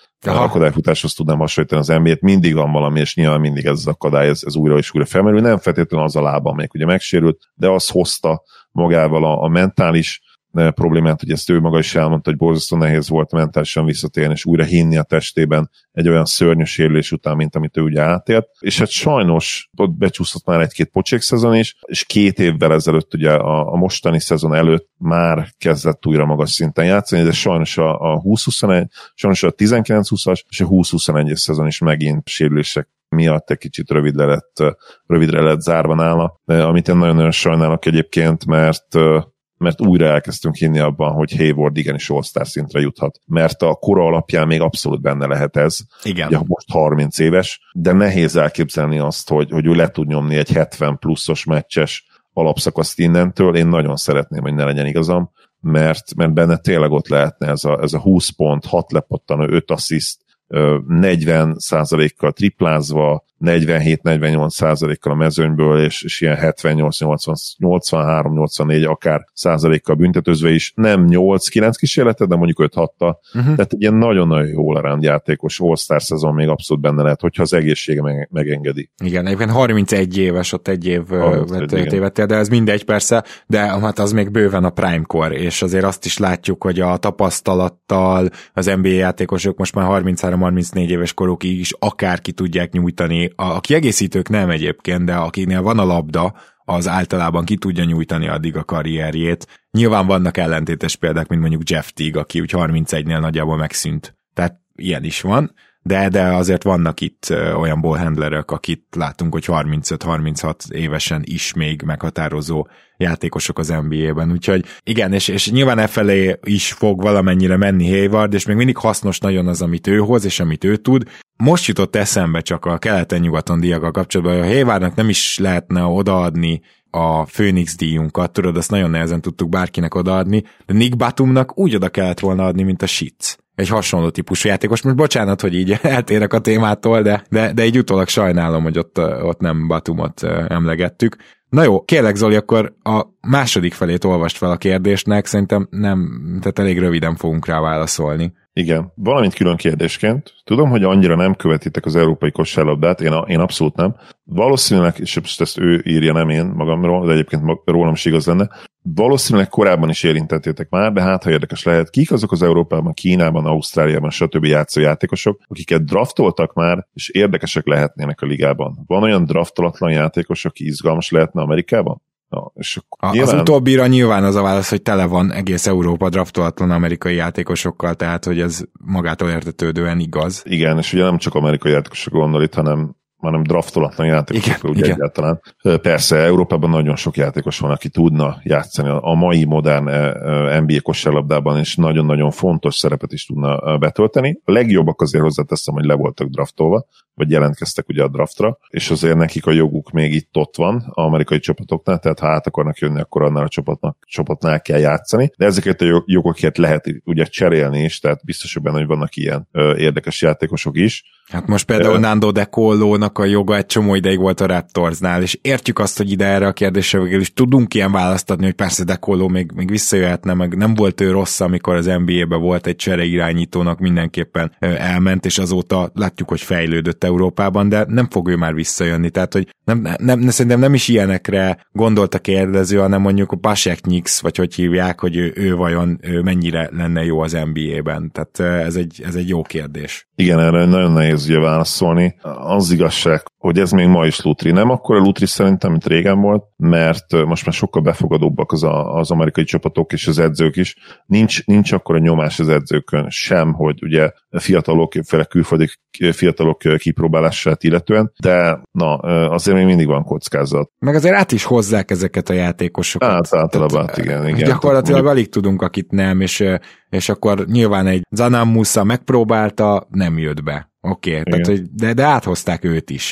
tudnám hasonlítani az NBA-t, mindig van valami, és nyilván mindig ez az akadály, ez újra és újra felmerül, nem feltétlenül az a lába, amelyik ugye megsérült, de az hozta magával a mentális problémát, hogy ezt ő maga is elmondta, hogy borzasztó nehéz volt mentálisan visszatérni, és újra hinni a testében egy olyan szörnyű sérülés után, mint amit ő ugye átélt. És hát sajnos ott becsúszott már egy-két pocsék szezon is, és 2 évvel ezelőtt ugye a mostani szezon előtt már kezdett újra magas szinten játszani, de sajnos a 20-21, sajnos a 19-20-as és a 20-21-es szezon is megint sérülések miatt egy kicsit rövidre lett zárva nála, amit én nagyon-nagyon sajnálok egyébként, mert újra elkezdtünk hinni abban, hogy Hayward igenis all-star szintre juthat. Mert a kora alapján még abszolút benne lehet ez. Igen. Ugye most 30 éves, de nehéz elképzelni azt, hogy ő le tud nyomni egy 70 pluszos meccses alapszakaszt innentől. Én nagyon szeretném, hogy ne legyen igazam, mert benne tényleg ott lehetne ez a 20 pont, 6 lepattanó, 5 assziszt, 40%-kal triplázva, 47-48%-kal a mezőnyből, és ilyen 78-83-84 akár százalékkal büntetőzve is, nem 8-9 kísérletet, de mondjuk 5-6-tal. Tehát egy ilyen nagyon-nagyon jól aránt játékos All-Star szezon még abszolút benne lehet, hogyha az egészsége megengedi. Igen, egyébként 31 éves, ott egy év tévedtél, de ez mindegy persze, de hát az még bőven a prime-kor, és azért azt is látjuk, hogy a tapasztalattal az NBA játékosok most már 33-34 éves korukig is akár ki tudják nyújtani. A kiegészítők nem egyébként, de akiknél van a labda, az általában ki tudja nyújtani addig a karrierjét. Nyilván vannak ellentétes példák, mint mondjuk Jeff Teague, aki úgy 31-nél nagyjából megszűnt. Tehát ilyen is van, de azért vannak itt olyan ballhandlerek, akit látunk, hogy 35-36 évesen is még meghatározó játékosok az NBA-ben, úgyhogy igen, és nyilván efelé is fog valamennyire menni Hayward, és még mindig hasznos nagyon az, amit ő hoz, és amit ő tud. Most jutott eszembe csak a keleten-nyugaton díjakkal kapcsolatban, hogy a Haywardnak nem is lehetne odaadni a Phoenix díjunkat, tudod, azt nagyon nehezen tudtuk bárkinek odaadni, de Nick Batumnak úgy oda kellett volna adni, mint a Shitz. Egy hasonló típusú játékos. Most bocsánat, hogy így eltérek a témától, de így utólag sajnálom, hogy ott nem Batumot emlegettük. Na jó, kérlek Zoli, akkor a második felét olvast fel a kérdésnek, szerintem nem, tehát elég röviden fogunk rá válaszolni. Igen, valamint külön kérdésként. Tudom, hogy annyira nem követitek az európai kosárlabdát, én abszolút nem. Valószínűleg, és ezt ő írja, nem én magamról, de egyébként rólam is igaz lenne, valószínűleg korábban is érintettétek már, de hát ha érdekes lehet, kik azok az Európában, Kínában, Ausztráliában, stb. Játszó játékosok, akiket draftoltak már, és érdekesek lehetnének a ligában. Van olyan draftolatlan játékos, aki izgalmas lehetne Amerikában? Na, és nyilván... Az utóbbira nyilván az a válasz, hogy tele van egész Európa draftolatlan amerikai játékosokkal, tehát hogy ez magától értetődően igaz. Igen, és ugye nem csak amerikai játékosok gondol itt, hanem draftolatlan játékosokra ugye egyáltalán. Persze, Európában nagyon sok játékos van, aki tudna játszani a mai modern NBA kosárlabdában, és nagyon-nagyon fontos szerepet is tudna betölteni. A legjobbak azért hozzáteszem, hogy le voltak draftolva, vagy jelentkeztek ugye a draftra, és azért nekik a joguk még itt ott van az amerikai csapatoknál, tehát ha át akarnak jönni, akkor annál a csapatnál kell játszani, de ezeket a jogokat lehet ugye cserélni is, tehát biztos, hogy benne, hogy vannak ilyen érdekes játékosok is. Hát most például Nando De Collónak a joga egy csomó ideig volt a Raptorsnál, és értjük azt, hogy ide erre a kérdésre végül is tudunk ilyen választ adni, hogy persze De Colló még visszajöhetne, meg nem volt ő rossz, amikor az NBA-be volt egy csereirányítónak, mindenképpen elment, és azóta látjuk, hogy fejlődött Európában, de nem fog ő már visszajönni, tehát hogy szerintem nem is ilyenekre gondolt a kérdező, hanem mondjuk a Pasek Nyix, vagy hogy hívják, hogy ő vajon mennyire lenne jó az NBA-ben, tehát ez egy jó kérdés. Igen, erre nagyon nehéz ugye válaszolni. Az igazság, hogy ez még ma is lutri. Nem akkor a lutri szerintem, mint régen volt, mert most már sokkal befogadóbbak az amerikai csapatok és az edzők is. Nincs akkor a nyomás az edzőkön sem, hogy ugye fiatalok, főleg külföldi fiatalok kipróbálását illetően, de azért még mindig van kockázat. Meg azért át is hozzák ezeket a játékosokat. Általában, igen. Gyakorlatilag alig tudunk, akit nem, és akkor nyilván egy Zanam Musa megpróbálta, nem jött be. Oké, tehát, de áthozták őt is,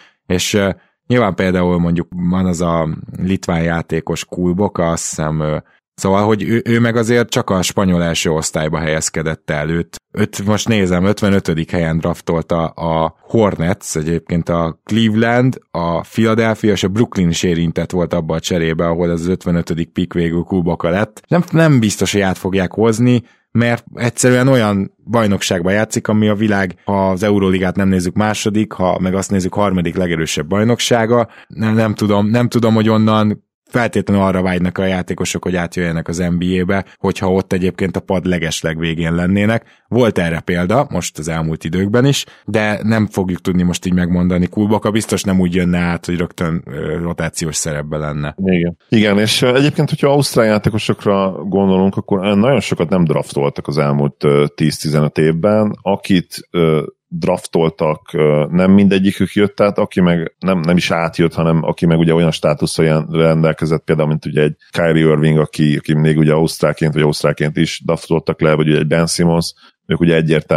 és nyilván például mondjuk van az a litván játékos Kulboka, azt hiszem, szóval, hogy ő meg azért csak a spanyol első osztályba helyezkedett el őt. Most nézem, 55. helyen draftolta a Hornets, egyébként a Cleveland, a Philadelphia és a Brooklyn is érintett volt abba a cserébe, ahol az 55. pick végül Kulboka lett. Nem biztos, hogy át fogják hozni, mert egyszerűen olyan bajnokságban játszik, ami a világ, ha az Euróligát nem nézzük második, ha meg azt nézzük harmadik legerősebb bajnoksága. Nem tudom, hogy onnan feltétlenül arra vágynak a játékosok, hogy átjöjjenek az NBA-be, hogyha ott egyébként a pad legesleg végén lennének. Volt erre példa, most az elmúlt időkben is, de nem fogjuk tudni most így megmondani. Kulboka biztos nem úgy jönne át, hogy rögtön rotációs szerepben lenne. Igen, és egyébként, hogyha ausztrál játékosokra gondolunk, akkor nagyon sokat nem draftoltak az elmúlt 10-15 évben, akit draftoltak, nem mindegyikük jött át, aki meg nem is átjött, hanem aki meg ugye olyan státuszon rendelkezett, például, mint ugye egy Kyrie Irving, aki még ugye ausztrálként is draftoltak le, vagy ugye egy Ben Simmons, ők ugye egyértelműen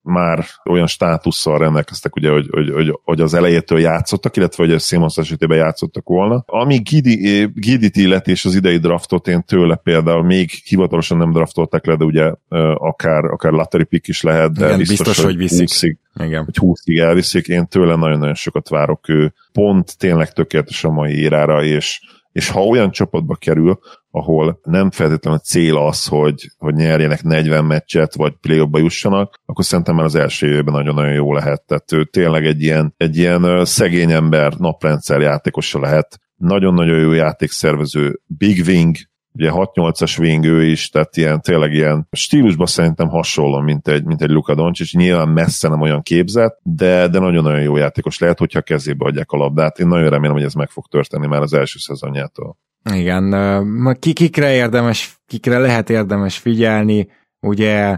már olyan státusszal rendelkeztek, ugye, hogy az elejétől játszottak, illetve hogy a Simmons esetében játszottak volna. Ami Gidit illeti és az idei draftot, én tőle például még hivatalosan nem draftolták le, de ugye akár lottery pick is lehet, de igen, biztos hogy viszik. Hogy 20-ig elviszik. Én tőle nagyon-nagyon sokat várok, ő pont tényleg tökéletes a mai érára, és ha olyan csapatba kerül, ahol nem feltétlenül cél az, hogy nyerjenek 40 meccset, vagy play-offba jussanak, akkor szerintem már az első évben nagyon-nagyon jó lehet. Tehát ő tényleg egy ilyen szegény ember naprendszer játékosa lehet. Nagyon-nagyon jó játékszervező, big wing, ugye 6-8-as wing ő is, tehát tényleg ilyen stílusban szerintem hasonló, mint egy Luka Doncic, nyilván messze nem olyan képzett, de nagyon-nagyon jó játékos lehet, hogyha kezébe adják a labdát. Én nagyon remélem, hogy ez meg fog történni már az első szezonjától. Igen, kikre lehet érdemes figyelni, ugye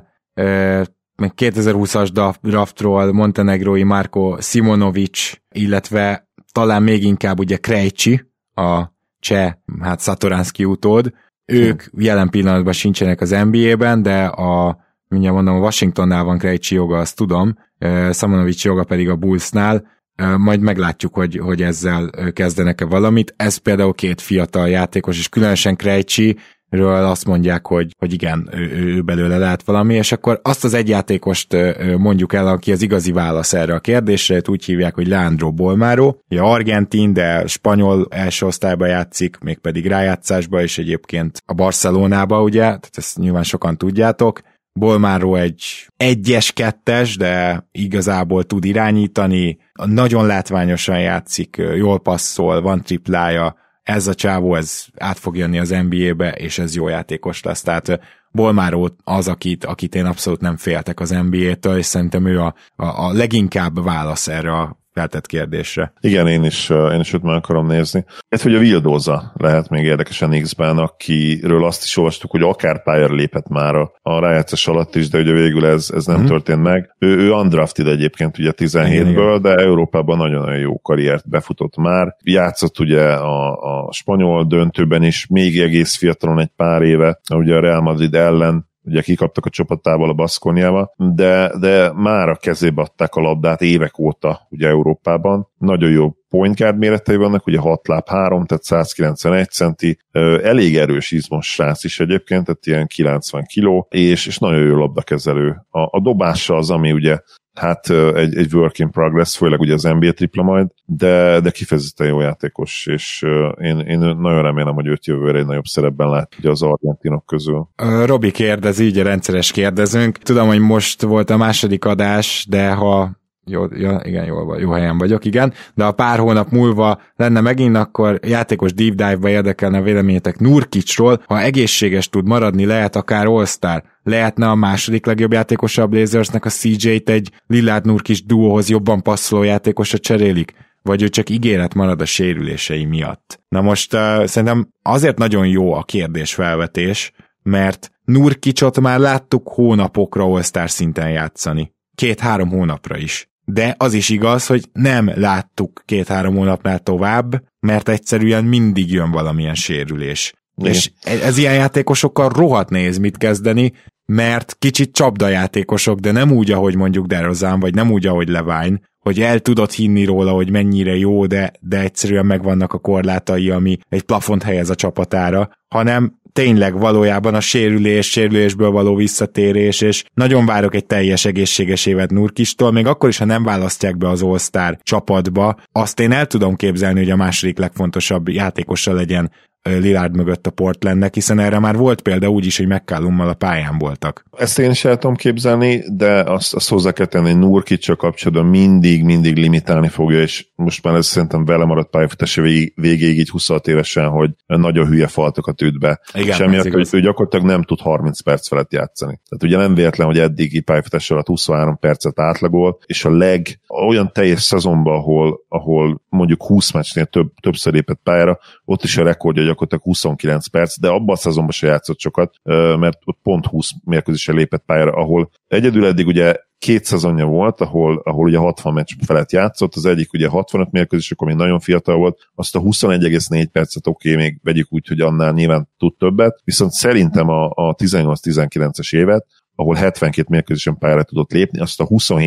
meg 2020-as draftról Montenegrói Marko Simonovic, illetve talán még inkább ugye Krejci, a cseh, Satoranski utód, ők jelen pillanatban sincsenek az NBA-ben, de mindjárt mondom, a Washingtonnál van Krejci joga, azt tudom, Simonovic joga pedig a Bullsnál, majd meglátjuk, hogy ezzel kezdenek-e valamit. Ez például két fiatal játékos, és különösen Krejciről azt mondják, hogy igen, ő belőle lehet valami, és akkor azt az egy játékost mondjuk el, aki az igazi válasz erre a kérdésre, úgy hívják, hogy Leandro Bolmaro, ugye argentin, de spanyol első osztályba játszik, mégpedig rájátszásba, és egyébként a Barcelonába, ugye, tehát ezt nyilván sokan tudjátok. Bolmaro egy 1-es, 2-es, de igazából tud irányítani, nagyon látványosan játszik, jól passzol, van triplája, ez a csávó, ez át fog jönni az NBA-be, és ez jó játékos lesz, tehát Bolmaro az, akit én abszolút nem féltek az NBA-től, és szerintem ő a leginkább válasz erre a feltett kérdésre. Igen, én is őt meg akarom nézni. Ez, hogy a Vildoza lehet még érdekesen X-ben, akiről azt is olvastuk, hogy akár pályára lépett már a rájátszás alatt is, de ugye végül ez nem történt meg. Ő undrafted egyébként ugye 17-ből, de Európában nagyon-nagyon jó karriert befutott már. Játszott ugye a spanyol döntőben is, még egész fiatalon egy pár éve, ugye a Real Madrid ellen, ugye kikaptak a csapatával a Baskoniával, de már a kezébe adták a labdát évek óta ugye Európában. Nagyon jó point guard méretei vannak, ugye 6 láb 3, tehát 191 centi, elég erős izmos srác is egyébként, tehát ilyen 90 kiló, és nagyon jó labdakezelő. A dobása az, ami ugye egy work in progress, főleg ugye az NBA tripla majd, de kifejezetten jó játékos, és én nagyon remélem, hogy őt jövőre egy nagyobb szerepben lát ugye az argentinok közül. Robi kérdezi, ugye rendszeres kérdezünk. Tudom, hogy most volt a második adás, de ha jó helyen vagyok, igen, de ha pár hónap múlva lenne megint, akkor játékos deep dive-ba érdekelne a véleményetek Nurkicról, ha egészséges tud maradni, lehet akár All-Star, lehetne a második legjobb játékosa a Blazersnek a CJ-t egy Lillard-Nurkic duóhoz jobban passzoló játékosra cserélik? Vagy ő csak ígéret marad a sérülései miatt? Na most szerintem azért nagyon jó a kérdésfelvetés, mert Nurkicot már láttuk hónapokra All-Star szinten játszani. 2-3 hónapra is. De az is igaz, hogy nem láttuk 2-3 hónapnál tovább, mert egyszerűen mindig jön valamilyen sérülés. Igen. És ez ilyen játékosokkal rohadt nehéz mit kezdeni, mert kicsit csapdajátékosok, de nem úgy, ahogy mondjuk DeRozan, vagy nem úgy, ahogy Levine, hogy el tudod hinni róla, hogy mennyire jó, de egyszerűen megvannak a korlátai, ami egy plafont helyez a csapatára, hanem tényleg valójában a sérülésből való visszatérés, és nagyon várok egy teljes egészséges évet Nurkictól, még akkor is, ha nem választják be az All-Star csapatba, azt én el tudom képzelni, hogy a második legfontosabb játékosa legyen Lillard mögött a Portlandnek, hiszen erre már volt példa úgy is, hogy McCallummal a pályán voltak. Ezt én is el tudom képzelni, de azt hozzá kell tenni, hogy Nurkic-sal kapcsolatban mindig limitálni fogja, és most már ez szerintem vele maradt pályafutása végéig így 26 évesen, hogy nagyon hülye faltokat üt be. Igen, és emiatt, hogy ő gyakorlatilag nem tud 30 perc felett játszani. Tehát ugye nem véletlen, hogy eddigi pályafutása alatt 23 percet átlagol, és olyan teljes szezonban, ahol mondjuk 20 meccsnél többször lépett pályára, ott is a rekordja gyakorlatilag 29 perc, de abban a szezonban se játszott sokat, mert ott pont 20 mérkőzésre lépett pályára, ahol egyedül eddig ugye 2 szezonja volt, ahol ugye 60 meccs felett játszott, az egyik ugye 65 mérkőzés, akkor még nagyon fiatal volt, azt a 21,4 percet még vegyük úgy, hogy annál nyilván tud többet, viszont szerintem a 18-19-es évet ahol 72 mérkőzésen pályára tudott lépni, azt a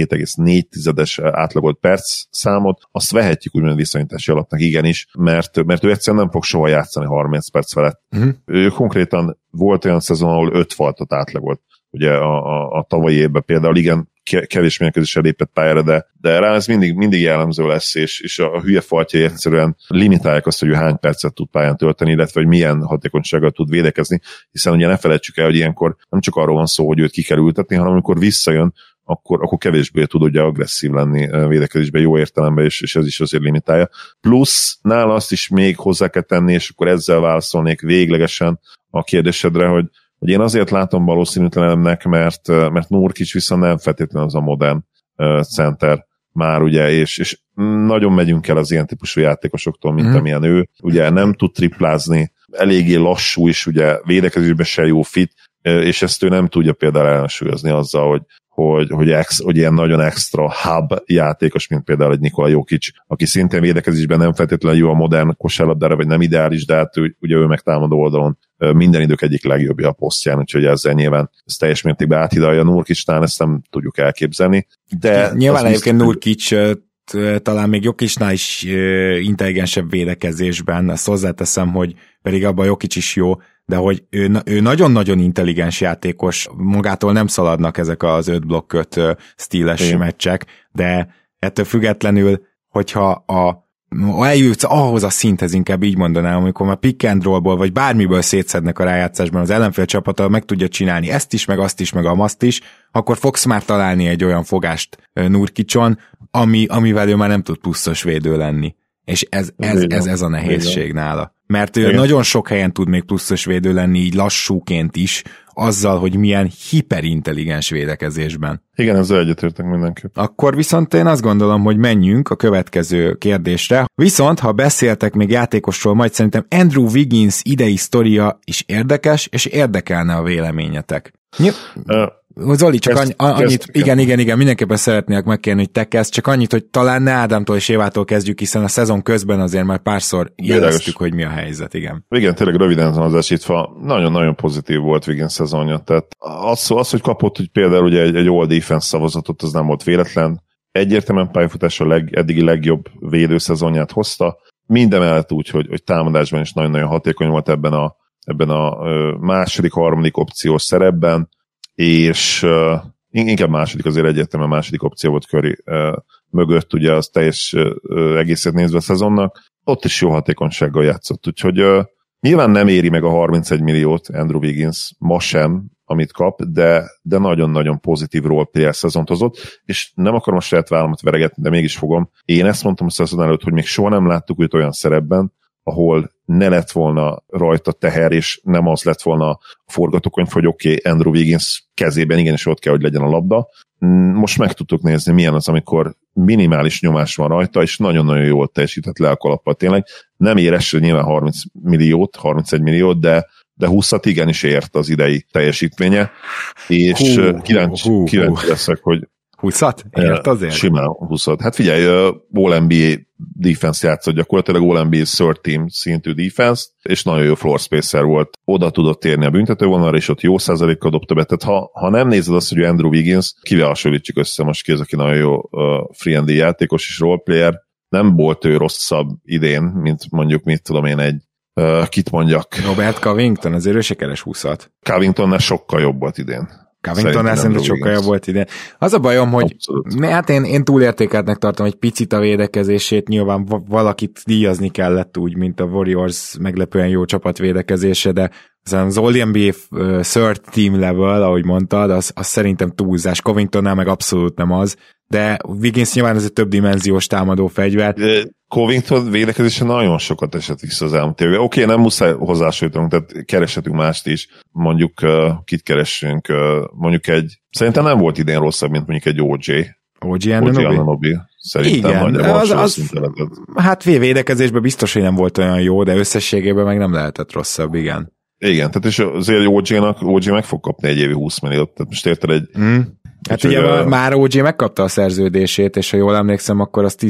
27,4-es átlagolt perc számot, azt vehetjük úgymond viszonyítási alapnak igenis, mert ő egyszerűen nem fog soha játszani 30 perc felett. Ő konkrétan volt olyan szezon, ahol 5 faltot átlagolt. Ugye a tavalyi évben például igen, kevés mérkőzéssel lépett pályára, de rá ez mindig jellemző lesz, és a hülye faltjai egyszerűen limitálják azt, hogy ő hány percet tud pályán tölteni, illetve hogy milyen hatékonysággal tud védekezni, hiszen ugye ne felejtsük el, hogy ilyenkor nem csak arról van szó, hogy őt ki kell ültetni, hanem amikor visszajön, akkor kevésbé tud ugye agresszív lenni védekezésben jó értelemben, és ez is azért limitálja. Plusz nála azt is még hozzá kell tenni, és akkor ezzel válaszolnék véglegesen a kérdésedre, hogy én azért látom valószínűtlenebbnek, mert Nurkic viszont nem feltétlenül az a modern center már ugye, és nagyon megyünk el az ilyen típusú játékosoktól, mint amilyen ő. Ugye nem tud triplázni, eléggé lassú is, ugye védekezésben se jó fit, és ezt ő nem tudja például ellensúlyozni azzal, hogy ilyen nagyon extra hub játékos, mint például egy Nikola Jokic, aki szintén védekezésben nem feltétlenül jó a modern kosárlabdára, vagy nem ideális, de hát ugye ő meg támadó oldalon minden idők egyik legjobbja a posztján, úgyhogy ezzel nyilván ez teljes mértékben áthidalja Nurkicnál, ezt nem tudjuk elképzelni. De nyilván egyébként Nurkic talán még Jokicnál is intelligensebb védekezésben, ezt hozzáteszem, hogy pedig abban Jokic is jó, de hogy ő nagyon-nagyon intelligens játékos, magától nem szaladnak ezek az 5 blokk-5 stíles meccsek, de ettől függetlenül, hogyha eljutsz ahhoz a szinthez, inkább így mondanám, amikor már pick and rollból, vagy bármiből szétszednek a rájátszásban, az ellenfél csapata meg tudja csinálni ezt is, meg azt is, meg azt is, akkor fogsz már találni egy olyan fogást Nurkicson, amivel ő már nem tud pluszos védő lenni. És ez a nehézség nála. Mert ő nagyon sok helyen tud még pluszos védő lenni, így lassúként is, azzal, hogy milyen hiperintelligens védekezésben. Igen, ezzel egyetértek mindenképp. Akkor viszont én azt gondolom, hogy menjünk a következő kérdésre. Viszont, ha beszéltek még játékosról, majd szerintem Andrew Wiggins idei sztoria is érdekes, és érdekelne a véleményetek. Zoli, csak annyit, igen, mindenképpen szeretnék megkérni, hogy te kezd, csak annyit, hogy talán ne Ádámtól és Évától kezdjük, hiszen a szezon közben azért már párszor jeleztük, hogy mi a helyzet, igen. Igen, tényleg röviden az esítve, nagyon-nagyon pozitív volt Wiggins szezonja, tehát az, hogy kapott hogy például ugye egy all defense szavazatot, az nem volt véletlen, egyértelműen pályafutása eddigi legjobb védőszezonját hozta, mindemellett úgy, hogy támadásban is nagyon-nagyon hatékony volt ebben a második, harmadik opciós szerepben, és inkább második, azért egyértelműen második opció volt Curry mögött, ugye az teljes egészet nézve a szezonnak, ott is jó hatékonysággal játszott, úgyhogy nyilván nem éri meg a 31 milliót Andrew Wiggins ma sem, amit kap, de nagyon-nagyon pozitív roleplayer szezont hozott, és nem akarom a saját vállamat veregetni, de mégis fogom. Én ezt mondtam a szezon előtt, hogy még soha nem láttuk őt olyan szerepben, ahol ne lett volna rajta teher, és nem az lett volna a forgatókönyv, hogy oké, Andrew Wiggins kezében igenis ott kell, hogy legyen a labda. Most meg tudtuk nézni, milyen az, amikor minimális nyomás van rajta, és nagyon-nagyon jól teljesített le a kalappal tényleg. Nem ér esre nyilván 31 milliót, de 20-at igenis ért az idei teljesítménye, és kíváncsi leszek, hogy 20-at? Ért azért? Simán 20-at. Hát figyelj, All-NBA defense játszott, gyakorlatilag All-NBA third team szintű defense, és nagyon jó floor spacer volt. Oda tudott érni a büntetővonalra, és ott jó százalékkal dobta be. Tehát ha nem nézed azt, hogy Andrew Wiggins, kivel hasonlítsuk össze most ki, az, aki nagyon jó free and játékos és roleplayer, nem volt ő rosszabb idén, mint mondjuk, mit tudom én, egy kit mondjak. Robert Covington, azért ő se keres 20-at. Covingtonnál sokkal jobb volt idén. Covington szerintem sokkal jobb volt ide. Az a bajom, hogy hát én túlértékeltnek tartom egy picit a védekezését, nyilván valakit díjazni kellett úgy, mint a Warriors meglepően jó csapat védekezése, de az All-NBA third team level, ahogy mondtad, az szerintem túlzás. Covingtonnál meg abszolút nem az, de Wiggins nyilván ez egy több dimenziós támadó fegyver. Covington védekezése nagyon sokat esett vissza az elmúlt évben. Oké, nem muszáj hozzásújtanunk, tehát kereshetünk mást is. Mondjuk kit keressünk, mondjuk szerintem nem volt idén rosszabb, mint mondjuk egy OG Anunoby. Szerintem igen, hát védekezésben biztos, hogy nem volt olyan jó, de összességében meg nem lehetett rosszabb, igen. Igen, tehát és azért OG meg fog kapni egy évi 20 milliót, tehát most érted Hát ugye már OG megkapta a szerződését, és ha jól emlékszem, akkor az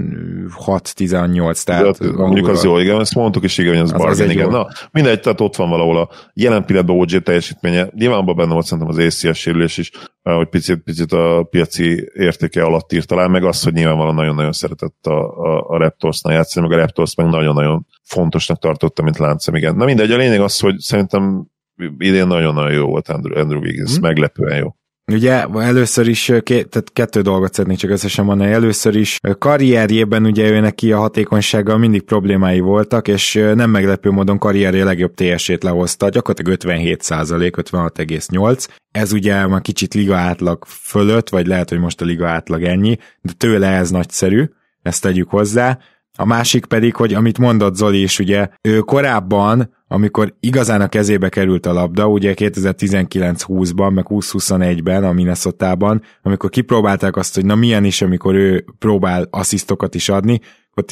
16-18, tehát... Mondjuk az jó, igen, ezt mondtuk is, igen, hogy az bargain, igen. Na, mindegy, tehát ott van valahol a jelen pillanatban OG teljesítménye. Nyilvánban benne volt szerintem az ACL sérülés is, hogy picit a piaci értéke alatt írt talán, meg az, hogy nyilvánvalóan nagyon-nagyon szeretett a Raptorsnál játszani, meg a Raptors meg nagyon-nagyon fontosnak tartotta, mint láncem, igen. Na mindegy, a lényeg az, hogy szerintem idén nagyon-nagyon jó volt Andrew Wiggins, meglepően jó. Ugye először is, tehát kettő dolgot szeretnék csak összesen mondani. Először is karrierjében ugye ő neki a hatékonysággal mindig problémái voltak, és nem meglepő módon karrierje legjobb TS-ét lehozta, gyakorlatilag 57%, 56,8. Ez ugye már kicsit liga átlag fölött, vagy lehet, hogy most a liga átlag ennyi, de tőle ez nagyszerű, ezt tegyük hozzá. A másik pedig, hogy amit mondott Zoli is, ugye ő korábban, amikor igazán a kezébe került a labda, ugye 2019-20-ban, meg 20-21-ben a Minnesotában, amikor kipróbálták azt, hogy na milyen is, amikor ő próbál asszisztokat is adni, akkor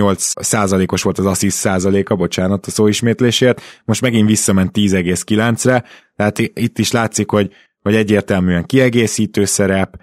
18%-os volt az assziszt százaléka, bocsánat a szóismétlésért, most megint visszament 10,9-re, tehát itt is látszik, hogy egyértelműen kiegészítő szerep,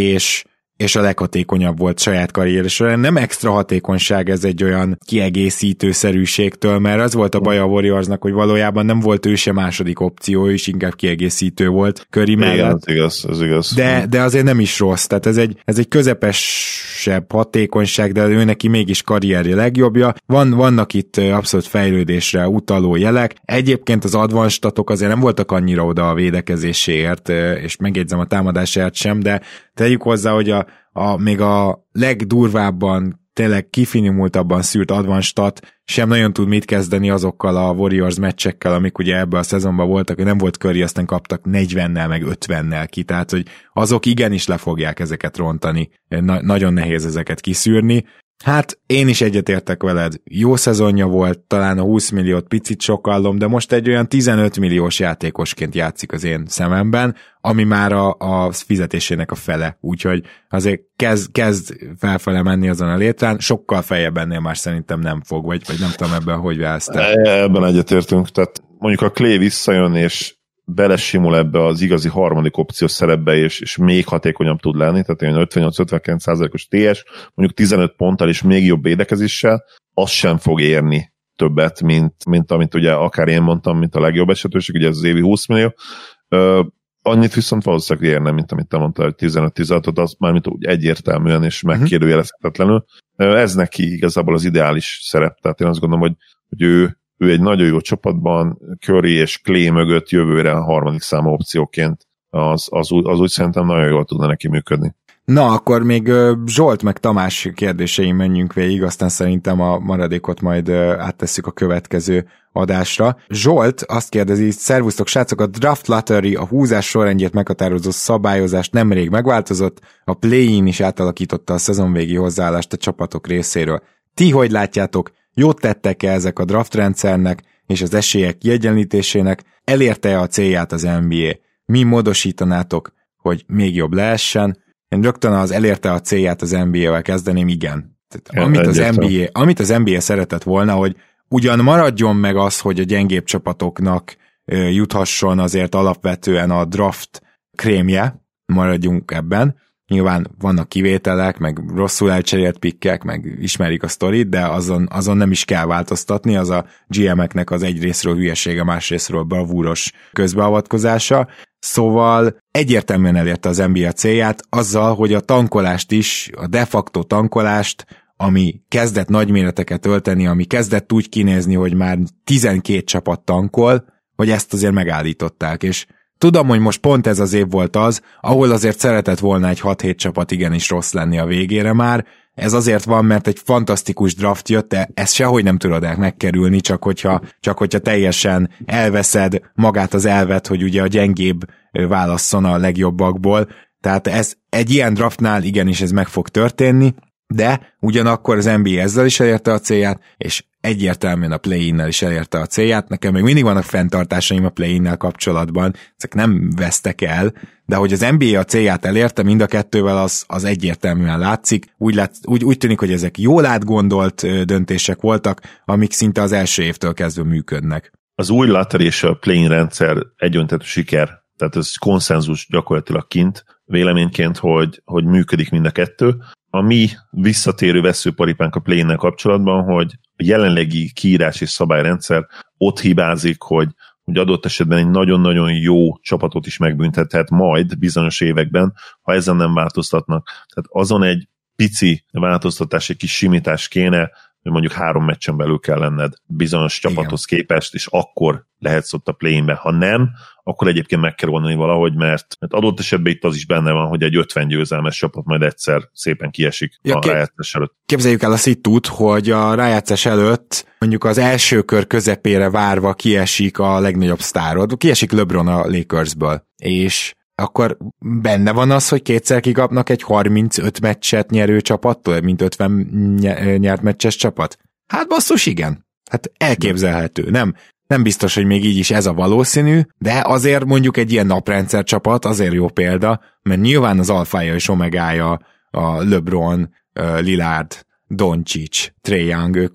és a leghatékonyabb volt saját karrier során. Nem extra hatékonyság ez egy olyan kiegészítőszerűségtől, mert az volt a baj a Warriorsnak, hogy valójában nem volt ő se második opció, és inkább kiegészítő volt Curry mellett. Ez igaz. De azért nem is rossz, tehát ez egy közepesebb hatékonyság, de ő neki mégis karrierje legjobbja. Vannak itt abszolút fejlődésre utaló jelek. Egyébként az advanced statok azért nem voltak annyira oda a védekezéséért, és megjegyzem a támadásért sem, de tegyük hozzá, hogy még a legdurvábban, tényleg kifinomultabban szűrt advanced stat sem nagyon tud mit kezdeni azokkal a Warriors meccsekkel, amik ugye ebben a szezonban voltak, hogy nem volt Curry, aztán kaptak 40-nel, meg 50-nel ki, tehát hogy azok igenis le fogják ezeket rontani. Nagyon nehéz ezeket kiszűrni. Hát én is egyetértek veled, jó szezonja volt, talán a 20 milliót picit sokallom, de most egy olyan 15 milliós játékosként játszik az én szememben, ami már a fizetésének a fele, úgyhogy azért kezd felfele menni azon a létrán, sokkal feljebb ennél már szerintem nem fog, vagy nem tudom ebben, hogy válsz te. Ebben egyetértünk, tehát mondjuk a Clay visszajön, és belesimul ebbe az igazi harmadik opciós szerepbe, és még hatékonyabb tud lenni, tehát olyan 58-59%-os TS, mondjuk 15 ponttal és még jobb védekezéssel, az sem fog érni többet, mint amit ugye akár én mondtam, mint a legjobb esetőség, ugye ez az évi 20 millió. Annyit viszont valószínűleg érne, mint amit te mondtál, hogy 15-16-ot, az mármint úgy egyértelműen és megkérdőjelezhetetlenül. Ez neki igazából az ideális szerep, tehát én azt gondolom, hogy ő egy nagyon jó csapatban, Curry és Clay mögött jövőre a harmadik számú opcióként, az úgy szerintem nagyon jól tudna neki működni. Na, akkor még Zsolt meg Tamás kérdéseim menjünk végig, aztán szerintem a maradékot majd áttesszük a következő adásra. Zsolt azt kérdezi, szervusztok srácok, a draft lottery, a húzás sorrendjét meghatározó szabályozást nemrég megváltozott, a play-in is átalakította a szezonvégi hozzáállást a csapatok részéről. Ti hogy látjátok? Jót tettek-e ezek a draft rendszernek és az esélyek kiegyenlítésének? Elérte-e a célját az NBA? Mi módosítanátok, hogy még jobb lehessen? Én rögtön az elérte a célját az NBA-vel kezdeném, igen. Tehát, amit az NBA szeretett volna, hogy ugyan maradjon meg az, hogy a gyengébb csapatoknak juthasson azért alapvetően a draft krémje, maradjunk ebben. Nyilván vannak kivételek, meg rosszul elcserélt pikkek, meg ismerik a sztorit, de azon nem is kell változtatni, az a GM-eknek az egyrészről hülyesége, másrészről bravúros közbeavatkozása. Szóval egyértelműen elérte az NBA célját azzal, hogy a tankolást is, a de facto tankolást, ami kezdett nagyméreteket ölteni, ami kezdett úgy kinézni, hogy már 12 csapat tankol, hogy ezt azért megállították, és tudom, hogy most pont ez az év volt az, ahol azért szeretett volna egy 6-7 csapat igenis rossz lenni a végére már. Ez azért van, mert egy fantasztikus draft jött, de ezt sehogy nem tudod megkerülni, csak hogyha teljesen elveszed magát az elvet, hogy ugye a gyengébb válasszon a legjobbakból. Tehát ez egy ilyen draftnál igenis ez meg fog történni, de ugyanakkor az NBA ezzel is elérte a célját, és egyértelműen a play-innel is elérte a célját. Nekem még mindig vannak fenntartásaim a play-innel kapcsolatban, ezek nem vesztek el, de hogy az NBA a célját elérte mind a kettővel, az egyértelműen látszik. Úgy tűnik, hogy ezek jól átgondolt döntések voltak, amik szinte az első évtől kezdve működnek. Az új lottery és a play-in rendszer egyöntetű siker, tehát ez konszenzus gyakorlatilag kint. véleményként, hogy működik mind a kettő. A mi visszatérő veszőparipánk a play-innel kapcsolatban, hogy a jelenlegi kiírás és szabályrendszer ott hibázik, hogy adott esetben egy nagyon-nagyon jó csapatot is megbüntethet majd bizonyos években, ha ezen nem változtatnak. Tehát azon egy pici változtatás, egy kis simítás kéne, hogy mondjuk 3 meccsen belül kell lenned bizonyos csapathoz képest, és akkor lehetsz ott a play-inbe. Ha nem, akkor egyébként meg kell oldani valahogy, mert adott esetben itt az is benne van, hogy egy 50 győzelmes csapat majd egyszer szépen kiesik a rájátszás előtt. Képzeljük el a szitút, hogy a rájátszás előtt mondjuk az első kör közepére várva kiesik a legnagyobb sztárod, kiesik LeBron a Lakersből, és akkor benne van az, hogy kétszer kikapnak egy 35 meccset nyerő csapattól, mint 50 nyert meccses csapat? Hát basszus, igen. Hát elképzelhető. Nem biztos, hogy még így is ez a valószínű, de azért mondjuk egy ilyen naprendszer csapat azért jó példa, mert nyilván az alfája és omegája a LeBron, Lillard, Doncic, Trae Young,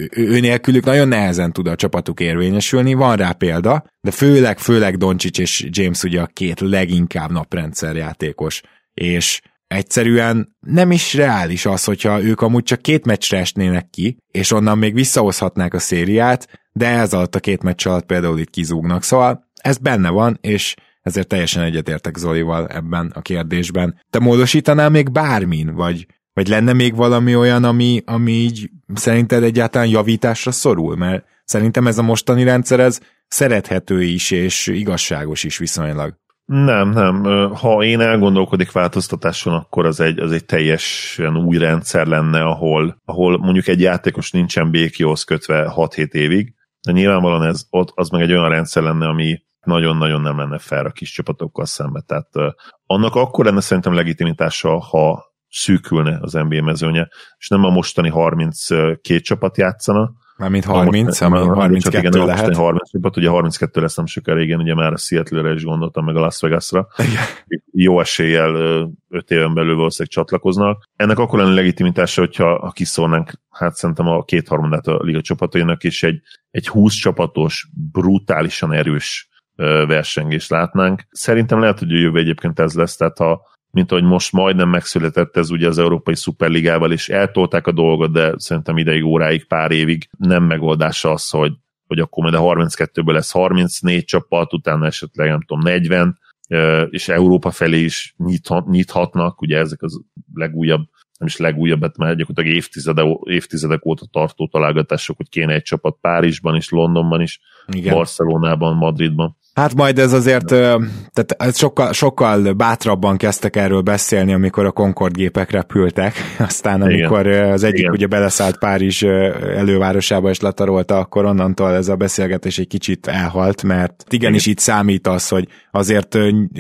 ő nélkülük nagyon nehezen tud a csapatuk érvényesülni, van rá példa, de főleg Doncic és James ugye a 2 leginkább naprendszer játékos, és egyszerűen nem is reális az, hogyha ők amúgy csak 2 meccsre esnének ki, és onnan még visszahozhatnák a szériát, de ez alatt a 2 meccs alatt például itt kizúgnak, szóval ez benne van, és ezért teljesen egyetértek Zolival ebben a kérdésben. Te módosítanál még bármin, vagy lenne még valami olyan, ami így szerinted egyáltalán javításra szorul? Mert szerintem ez a mostani rendszer, ez szerethető is, és igazságos is viszonylag. Nem. Ha én elgondolkodik változtatáson, akkor az egy teljesen új rendszer lenne, ahol mondjuk egy játékos nincsen békihoz kötve 6-7 évig, de nyilvánvalóan az meg egy olyan rendszer lenne, ami nagyon-nagyon nem lenne fair a kis csapatokkal szemben. Tehát annak akkor lenne szerintem legitimitása, ha szűkülne az NBA mezőnye, és nem a mostani 32 csapat játszana. Mármint 30, ami 32 igen, lehet. 30 csapat, ugye 32 lesz nem sokkal régen, ugye már a Seattle-re is gondoltam, meg a Las Vegasra. Jó eséllyel 5 éven belül valószínűleg csatlakoznak. Ennek akkor lenne legitimitása, hogyha kiszórnánk, hát szerintem a 2/3 a liga csapatainak, és egy 20 csapatos, brutálisan erős versengést látnánk. Szerintem lehet, hogy a jövő egyébként ez lesz, tehát mint ahogy most majdnem megszületett ez ugye az Európai Szuperligával, és eltolták a dolgot, de szerintem ideig, óráig, pár évig nem megoldása az, hogy akkor majd a 32-ből lesz 34 csapat, utána esetleg nem tudom 40, és Európa felé is nyithatnak, ugye ezek az legújabb, nem is legújabb, mert gyakorlatilag évtizedek óta tartó találgatások, hogy kéne egy csapat Párizsban is, Londonban is, igen. Barcelonában, Madridban. Hát majd ez azért, tehát sokkal bátrabban kezdtek erről beszélni, amikor a Concorde gépek repültek, aztán amikor az egyik ugye beleszállt Párizs elővárosába és letarolta, akkor onnantól ez a beszélgetés egy kicsit elhalt, mert igenis itt számít az, hogy azért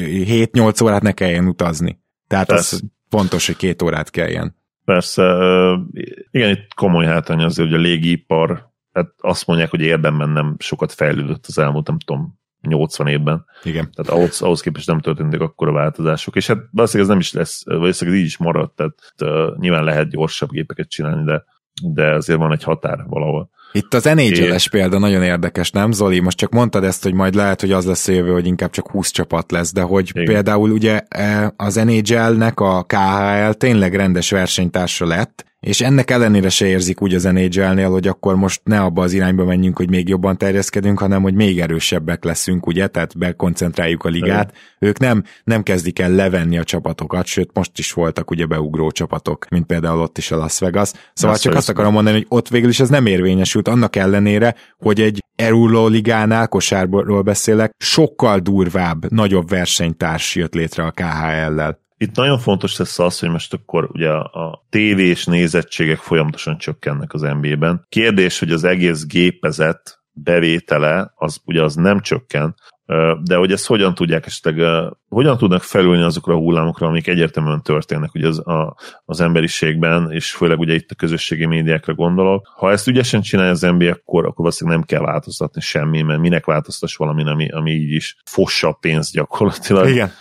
7-8 órát ne kelljen utazni. Tehát az fontos, hogy 2 órát kelljen. Persze, igen, itt komoly hátrány azért, hogy a légipar, hát azt mondják, hogy érdemben nem sokat fejlődött az elmúlt, nem tudom, 80 évben. Igen. Tehát ahhoz képest nem történtek akkora változások, és hát valószínűleg ez nem is lesz, valószínűleg ez így is maradt, tehát nyilván lehet gyorsabb gépeket csinálni, de azért van egy határ valahol. Itt az NHL-es példa nagyon érdekes, nem Zoli? Most csak mondtad ezt, hogy majd lehet, hogy az lesz a jövő, hogy inkább csak 20 csapat lesz, de hogy igen. Például ugye az NHL-nek a KHL tényleg rendes versenytársa lett, és ennek ellenére se érzik úgy az NHL-nél, hogy akkor most ne abba az irányba menjünk, hogy még jobban terjeszkedünk, hanem hogy még erősebbek leszünk, ugye, tehát bekoncentráljuk a ligát. Ők nem kezdik el levenni a csapatokat, sőt most is voltak ugye beugró csapatok, mint például ott is a Las Vegas. Szóval csak azt akarom mondani, hogy ott végül is ez nem érvényesült, annak ellenére, hogy egy Euró ligánál, kosárból beszélek, sokkal durvább, nagyobb versenytárs jött létre a KHL-lel. Itt nagyon fontos lesz az, hogy most akkor ugye a tévés nézettségek folyamatosan csökkennek az NBA-ben. Kérdés, hogy az egész gépezet bevétele, az nem csökken, de hogy ezt hogyan tudják esetleg, hogyan tudnak felülni azokra a hullámokra, amik egyértelműen történnek ugye az emberiségben, és főleg ugye itt a közösségi médiákra gondolok. Ha ezt ügyesen csinálja az NBA, akkor valószínűleg nem kell változtatni semmi, mert minek változtass valamin, ami így is fossa a pénzt gyakorlatilag. Igen.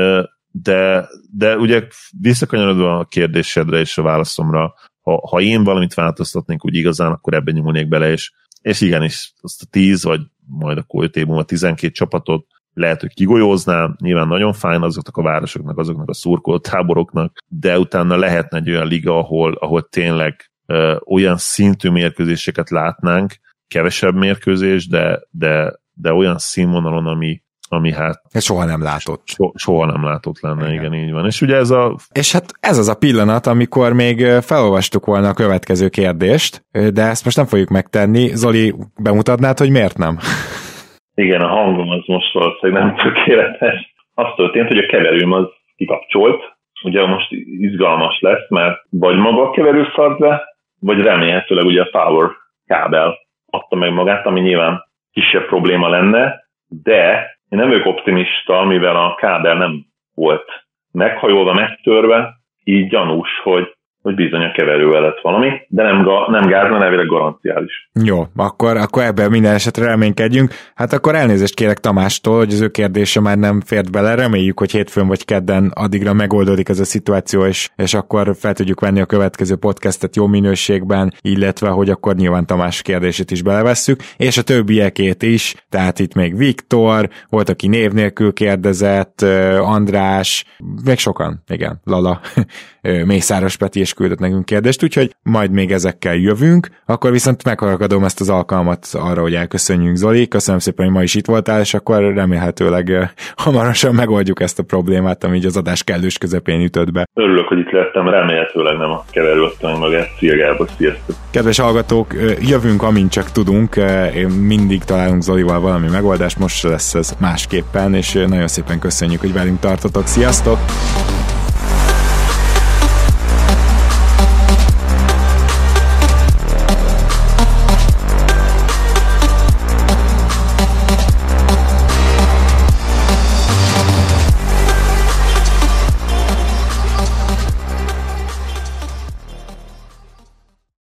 De ugye visszakanyarodva a kérdésedre és a válaszomra, ha én valamit változtatnék úgy igazán, akkor ebben nyúlnék bele, és igenis azt a 10 vagy majd a 5 év múlva 12 csapatot lehet, hogy kigolyóznál, nyilván nagyon fájna azoknak a városoknak, azoknak a szurkoló táboroknak, de utána lehetne egy olyan liga, ahol tényleg olyan szintű mérkőzéseket látnánk, kevesebb mérkőzés, de olyan színvonalon, ami hát... Ez soha nem látott. Soha nem látott lenne, igen, így van. És ugye És hát ez az a pillanat, amikor még felolvastuk volna a következő kérdést, de ezt most nem fogjuk megtenni. Zoli, bemutatnád, hogy miért nem? Igen, a hangom az most valószínűleg nem tökéletes. Az történt, hogy a keverőm az kikapcsolt. Ugye most izgalmas lesz, mert vagy maga a keverő szart be, vagy remélhetőleg ugye a power kábel adta meg magát, ami nyilván kisebb probléma lenne, de én nem vagyok optimista, mivel a kábel nem volt meghajolva, megtörve, így gyanús, hogy bizony a keverővel lett valami, de nem gáz, mert elvileg garanciális. Jó, akkor ebben minden esetre reménykedjünk. Hát akkor elnézést kérek Tamástól, hogy az ő kérdése már nem fért bele. Reméljük, hogy hétfőn vagy kedden addigra megoldódik ez a szituáció, és akkor fel tudjuk venni a következő podcastet jó minőségben, illetve, hogy akkor nyilván Tamás kérdését is belevesszük, és a többiekét is, tehát itt még Viktor, volt, aki név nélkül kérdezett, András, még sokan, igen, Lala, Mészáros Peti is küldött nekünk kérdést, úgyhogy majd még ezekkel jövünk, akkor viszont meghallgatom ezt az alkalmat arra, hogy elköszönjünk, Zoli. Köszönöm szépen, hogy ma is itt voltál, és akkor remélhetőleg hamarosan megoldjuk ezt a problémát, ami így az adás kellős közepén ütött be. Örülök, hogy itt lettem, remélhetőleg nem a keverőztem meg magát. Szia Gábor, sziasztok! Kedves hallgatók, jövünk, amint csak tudunk, mindig találunk Zolival valami megoldást, most lesz ez másképpen, és nagyon szépen köszönjük, hogy velünk tartotok. Sziasztok!